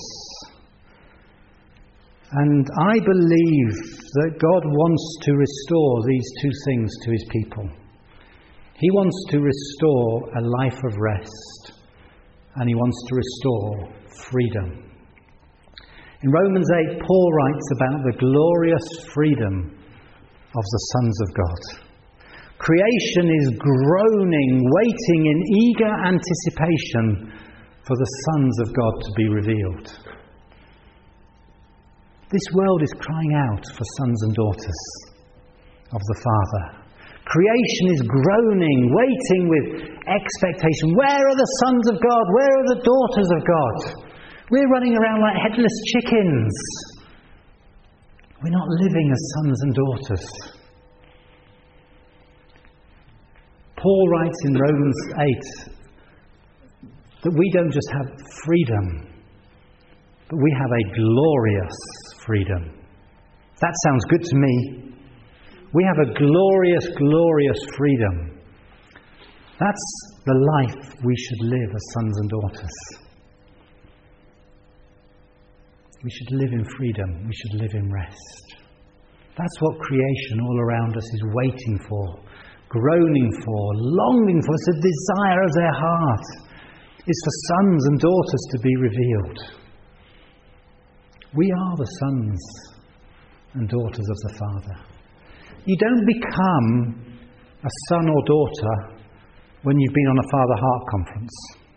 And I believe that God wants to restore these two things to His people. He wants to restore a life of rest. And He wants to restore freedom. In Romans 8, Paul writes about the glorious freedom of the sons of God. Creation is groaning, waiting in eager anticipation for the sons of God to be revealed. This world is crying out for sons and daughters of the Father. Creation is groaning, waiting with expectation. Where are the sons of God? Where are the daughters of God? We're running around like headless chickens. We're not living as sons and daughters. Paul writes in Romans 8 that we don't just have freedom, but we have a glorious freedom. That sounds good to me. We have a glorious, glorious freedom. That's the life we should live as sons and daughters. We should live in freedom. We should live in rest. That's what creation all around us is waiting for, groaning for, longing for. It's a desire of their heart. It's for sons and daughters to be revealed. We are the sons and daughters of the Father. You don't become a son or daughter when you've been on a Father-Heart conference.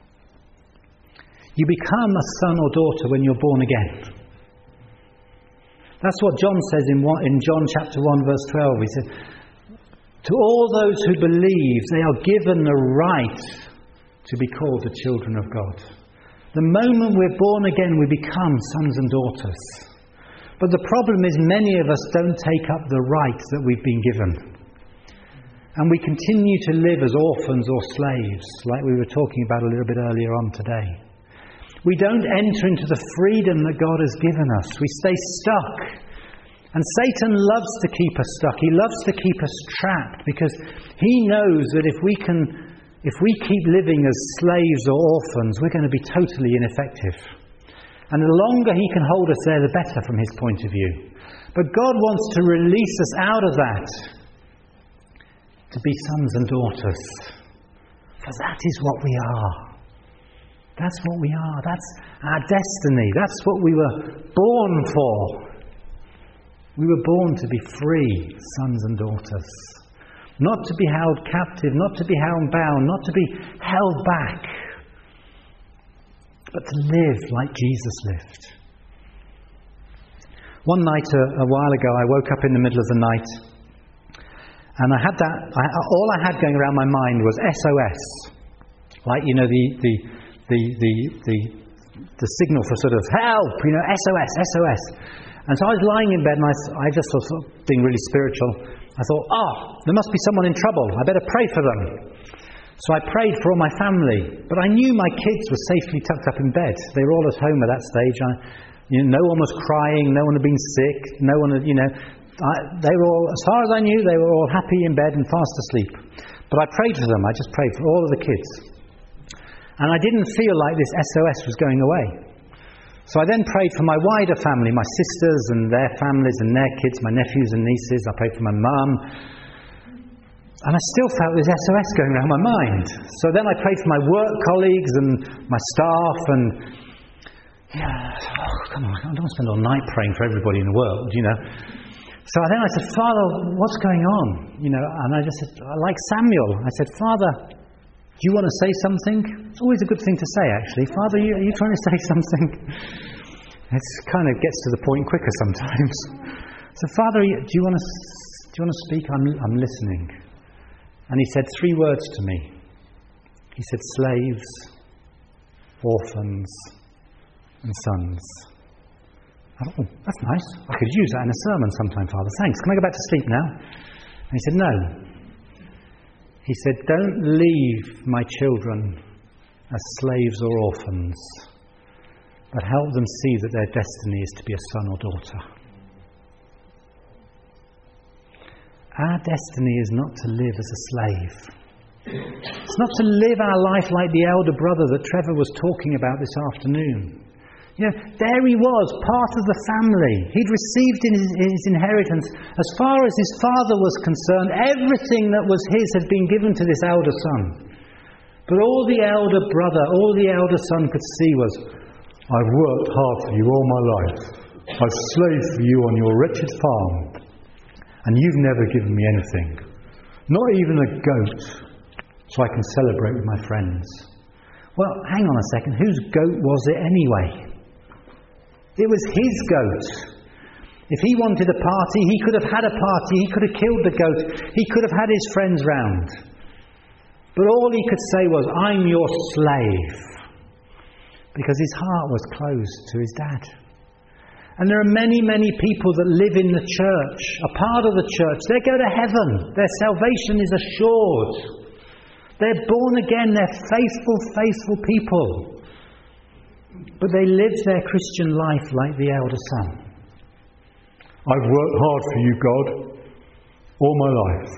You become a son or daughter when you're born again. That's what John says in John chapter 1 verse 12. He said, to all those who believe, they are given the right to be called the children of God. The moment we're born again, we become sons and daughters. But the problem is many of us don't take up the right that we've been given. And we continue to live as orphans or slaves, like we were talking about a little bit earlier on today. We don't enter into the freedom that God has given us. We stay stuck. And Satan loves to keep us stuck. He loves to keep us trapped because he knows that if we keep living as slaves or orphans, we're going to be totally ineffective. And the longer he can hold us there, the better from his point of view. But God wants to release us out of that, to be sons and daughters. For that is what we are. That's what we are. That's our destiny. That's what we were born for. We were born to be free sons and daughters. Not to be held captive, not to be held bound, not to be held back, but to live like Jesus lived. One night a while ago, I woke up in the middle of the night, and I had all I had going around my mind was SOS. Like, you know, the signal for sort of help, you know, SOS, SOS. And so I was lying in bed, and I just sort of being really spiritual. I thought, there must be someone in trouble. I better pray for them. So I prayed for all my family, but I knew my kids were safely tucked up in bed. They were all at home at that stage. No one was crying, no one had been sick, no one had, they were all, as far as I knew, they were all happy in bed and fast asleep. But I prayed for them. I just prayed for all of the kids. And I didn't feel like this SOS was going away. So I then prayed for my wider family, my sisters and their families and their kids, my nephews and nieces. I prayed for my mum. And I still felt this SOS going around my mind. So then I prayed for my work colleagues and my staff, and come on, I don't want to spend all night praying for everybody in the world, So then I said, Father, what's going on? And I just said, like Samuel, I said, Father, do you want to say something? It's always a good thing to say, actually. Father, are you trying to say something? It kind of gets to the point quicker sometimes. So, Father, do you want to speak? I'm listening. And he said 3 words to me. He said, slaves, orphans, and sons. I thought, that's nice. I could use that in a sermon sometime, Father. Thanks. Can I go back to sleep now? And he said, no. He said, don't leave my children as slaves or orphans, but help them see that their destiny is to be a son or daughter. Our destiny is not to live as a slave. It's not to live our life like the elder brother that Trevor was talking about this afternoon. There he was, part of the family. He'd received his inheritance. As far as his father was concerned, everything that was his had been given to this elder son. But all the elder brother, all the elder son could see was, I've worked hard for you all my life. I've slaved for you on your wretched farm. And you've never given me anything. Not even a goat, so I can celebrate with my friends. Well, hang on a second. Whose goat was it anyway? It was his goat. If he wanted a party, he could have had a party. He could have killed the goat. He could have had his friends round. But all he could say was, I'm your slave. Because his heart was closed to his dad. And there are many, many people that live in the church, a part of the church. They go to heaven. Their salvation is assured. They're born again. They're faithful people. But they live their Christian life like the elder son. I've worked hard for you, God, all my life.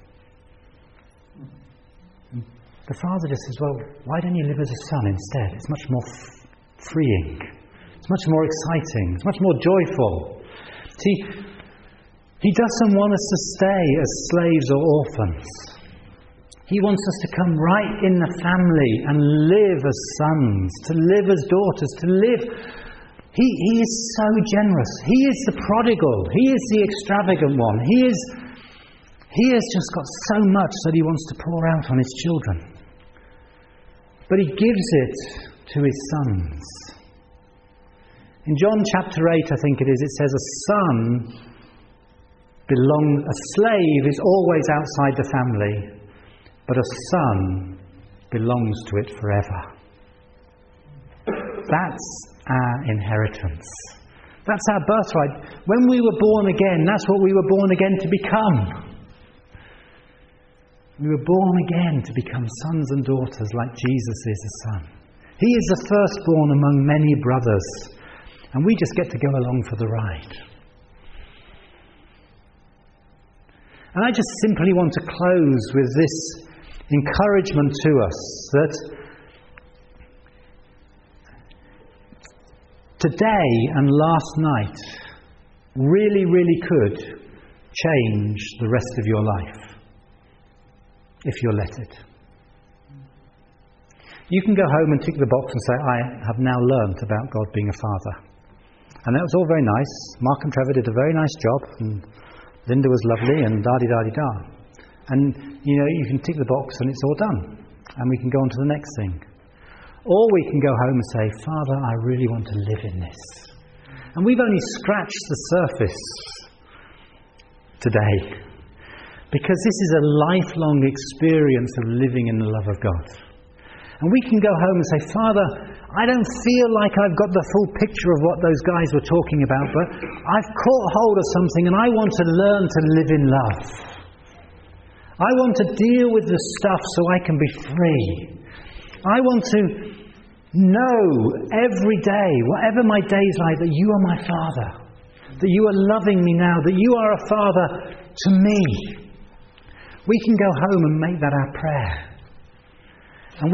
The father just says, well, why don't you live as a son instead? It's much more freeing. It's much more exciting. It's much more joyful. See, he doesn't want us to stay as slaves or orphans. He wants us to come right in the family and live as sons, to live as daughters, to live. He is so generous. He is the prodigal. He is the extravagant one. He has just got so much that he wants to pour out on his children. But he gives it to his sons. In John chapter 8, I think it says a slave is always outside the family, but a son belongs to it forever. That's our inheritance. That's our birthright. When we were born again, that's what we were born again to become. We were born again to become sons and daughters like Jesus is a son. He is the firstborn among many brothers, and we just get to go along for the ride. And I just simply want to close with this encouragement to us that today and last night really, really could change the rest of your life if you'll let it. You can go home and tick the box and say, I have now learnt about God being a father. And that was all very nice. Mark and Trevor did a very nice job, and Linda was lovely, and da-di-da-di-da. And, you can tick the box and it's all done. And we can go on to the next thing. Or we can go home and say, Father, I really want to live in this. And we've only scratched the surface today. Because this is a lifelong experience of living in the love of God. And we can go home and say, Father, I don't feel like I've got the full picture of what those guys were talking about, but I've caught hold of something and I want to learn to live in love. I want to deal with the stuff so I can be free. I want to know every day, whatever my day's like, that you are my Father. That you are loving me now. That you are a Father to me. We can go home and make that our prayer. And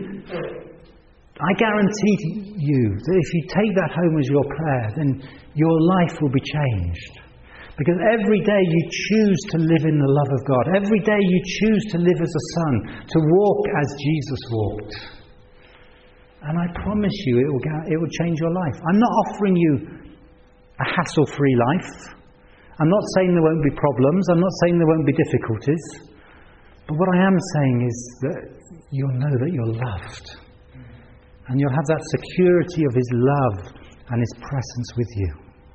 I guarantee you that if you take that home as your prayer, then your life will be changed. Because every day you choose to live in the love of God. Every day you choose to live as a son, to walk as Jesus walked. And I promise you it will change your life. I'm not offering you a hassle-free life. I'm not saying there won't be problems. I'm not saying there won't be difficulties. But what I am saying is that you'll know that you're loved. And you'll have that security of His love and His presence with you.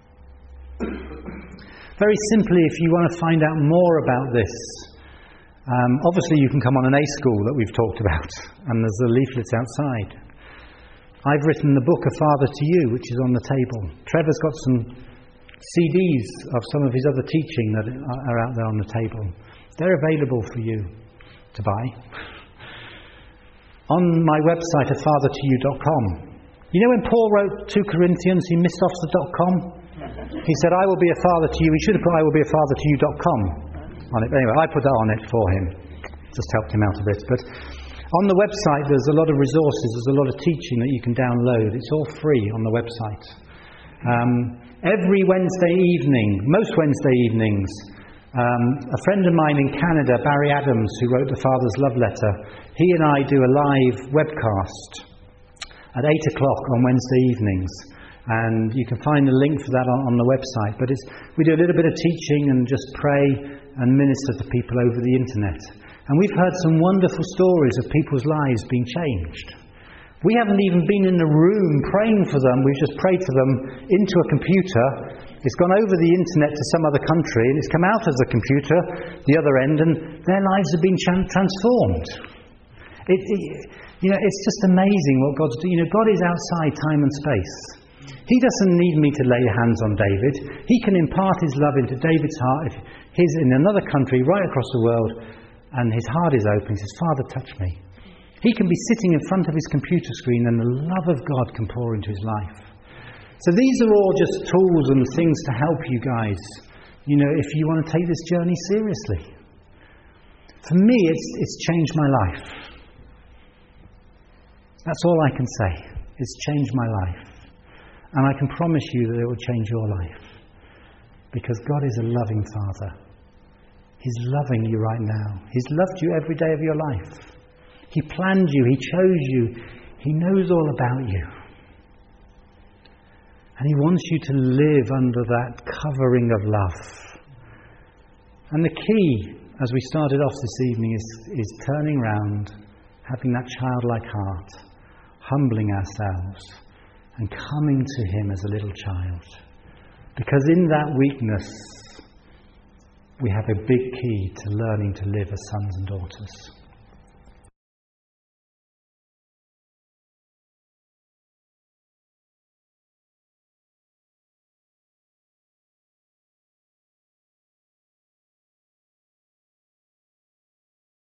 Very simply, if you want to find out more about this, obviously you can come on an A school that we've talked about. And there's the leaflets outside. I've written the book, A Father to You, which is on the table. Trevor's got some CDs of some of his other teaching that are out there on the table. They're available for you to buy. On my website, afathertoyou.com. You know when Paul wrote 2 Corinthians, he missed off the .com? He said, I will be a father to you. He should have put I will be a father to you.com on it. But anyway, I put that on it for him. Just helped him out a bit. But on the website, there's a lot of resources. There's a lot of teaching that you can download. It's all free on the website. Every Wednesday evening, most Wednesday evenings, a friend of mine in Canada, Barry Adams, who wrote the Father's Love Letter, he and I do a live webcast at 8 o'clock on Wednesday evenings. And you can find the link for that on the website. But we do a little bit of teaching and just pray and minister to people over the internet. And we've heard some wonderful stories of people's lives being changed. We haven't even been in the room praying for them. We've just prayed for them into a computer. It's gone over the internet to some other country, and it's come out of the computer, the other end, and their lives have been transformed. It's just amazing what God's doing. God is outside time and space. He doesn't need me to lay hands on David. He can impart His love into David's heart if he's in another country right across the world and his heart is open. He says, Father, touch me. He can be sitting in front of his computer screen and the love of God can pour into his life. So these are all just tools and things to help you guys, if you want to take this journey seriously. For me, it's changed my life. That's all I can say. It's changed my life. And I can promise you that it will change your life. Because God is a loving Father. He's loving you right now. He's loved you every day of your life. He planned you. He chose you. He knows all about you. And He wants you to live under that covering of love. And the key, as we started off this evening, is turning round, having that childlike heart, humbling ourselves, and coming to Him as a little child. Because in that weakness, we have a big key to learning to live as sons and daughters.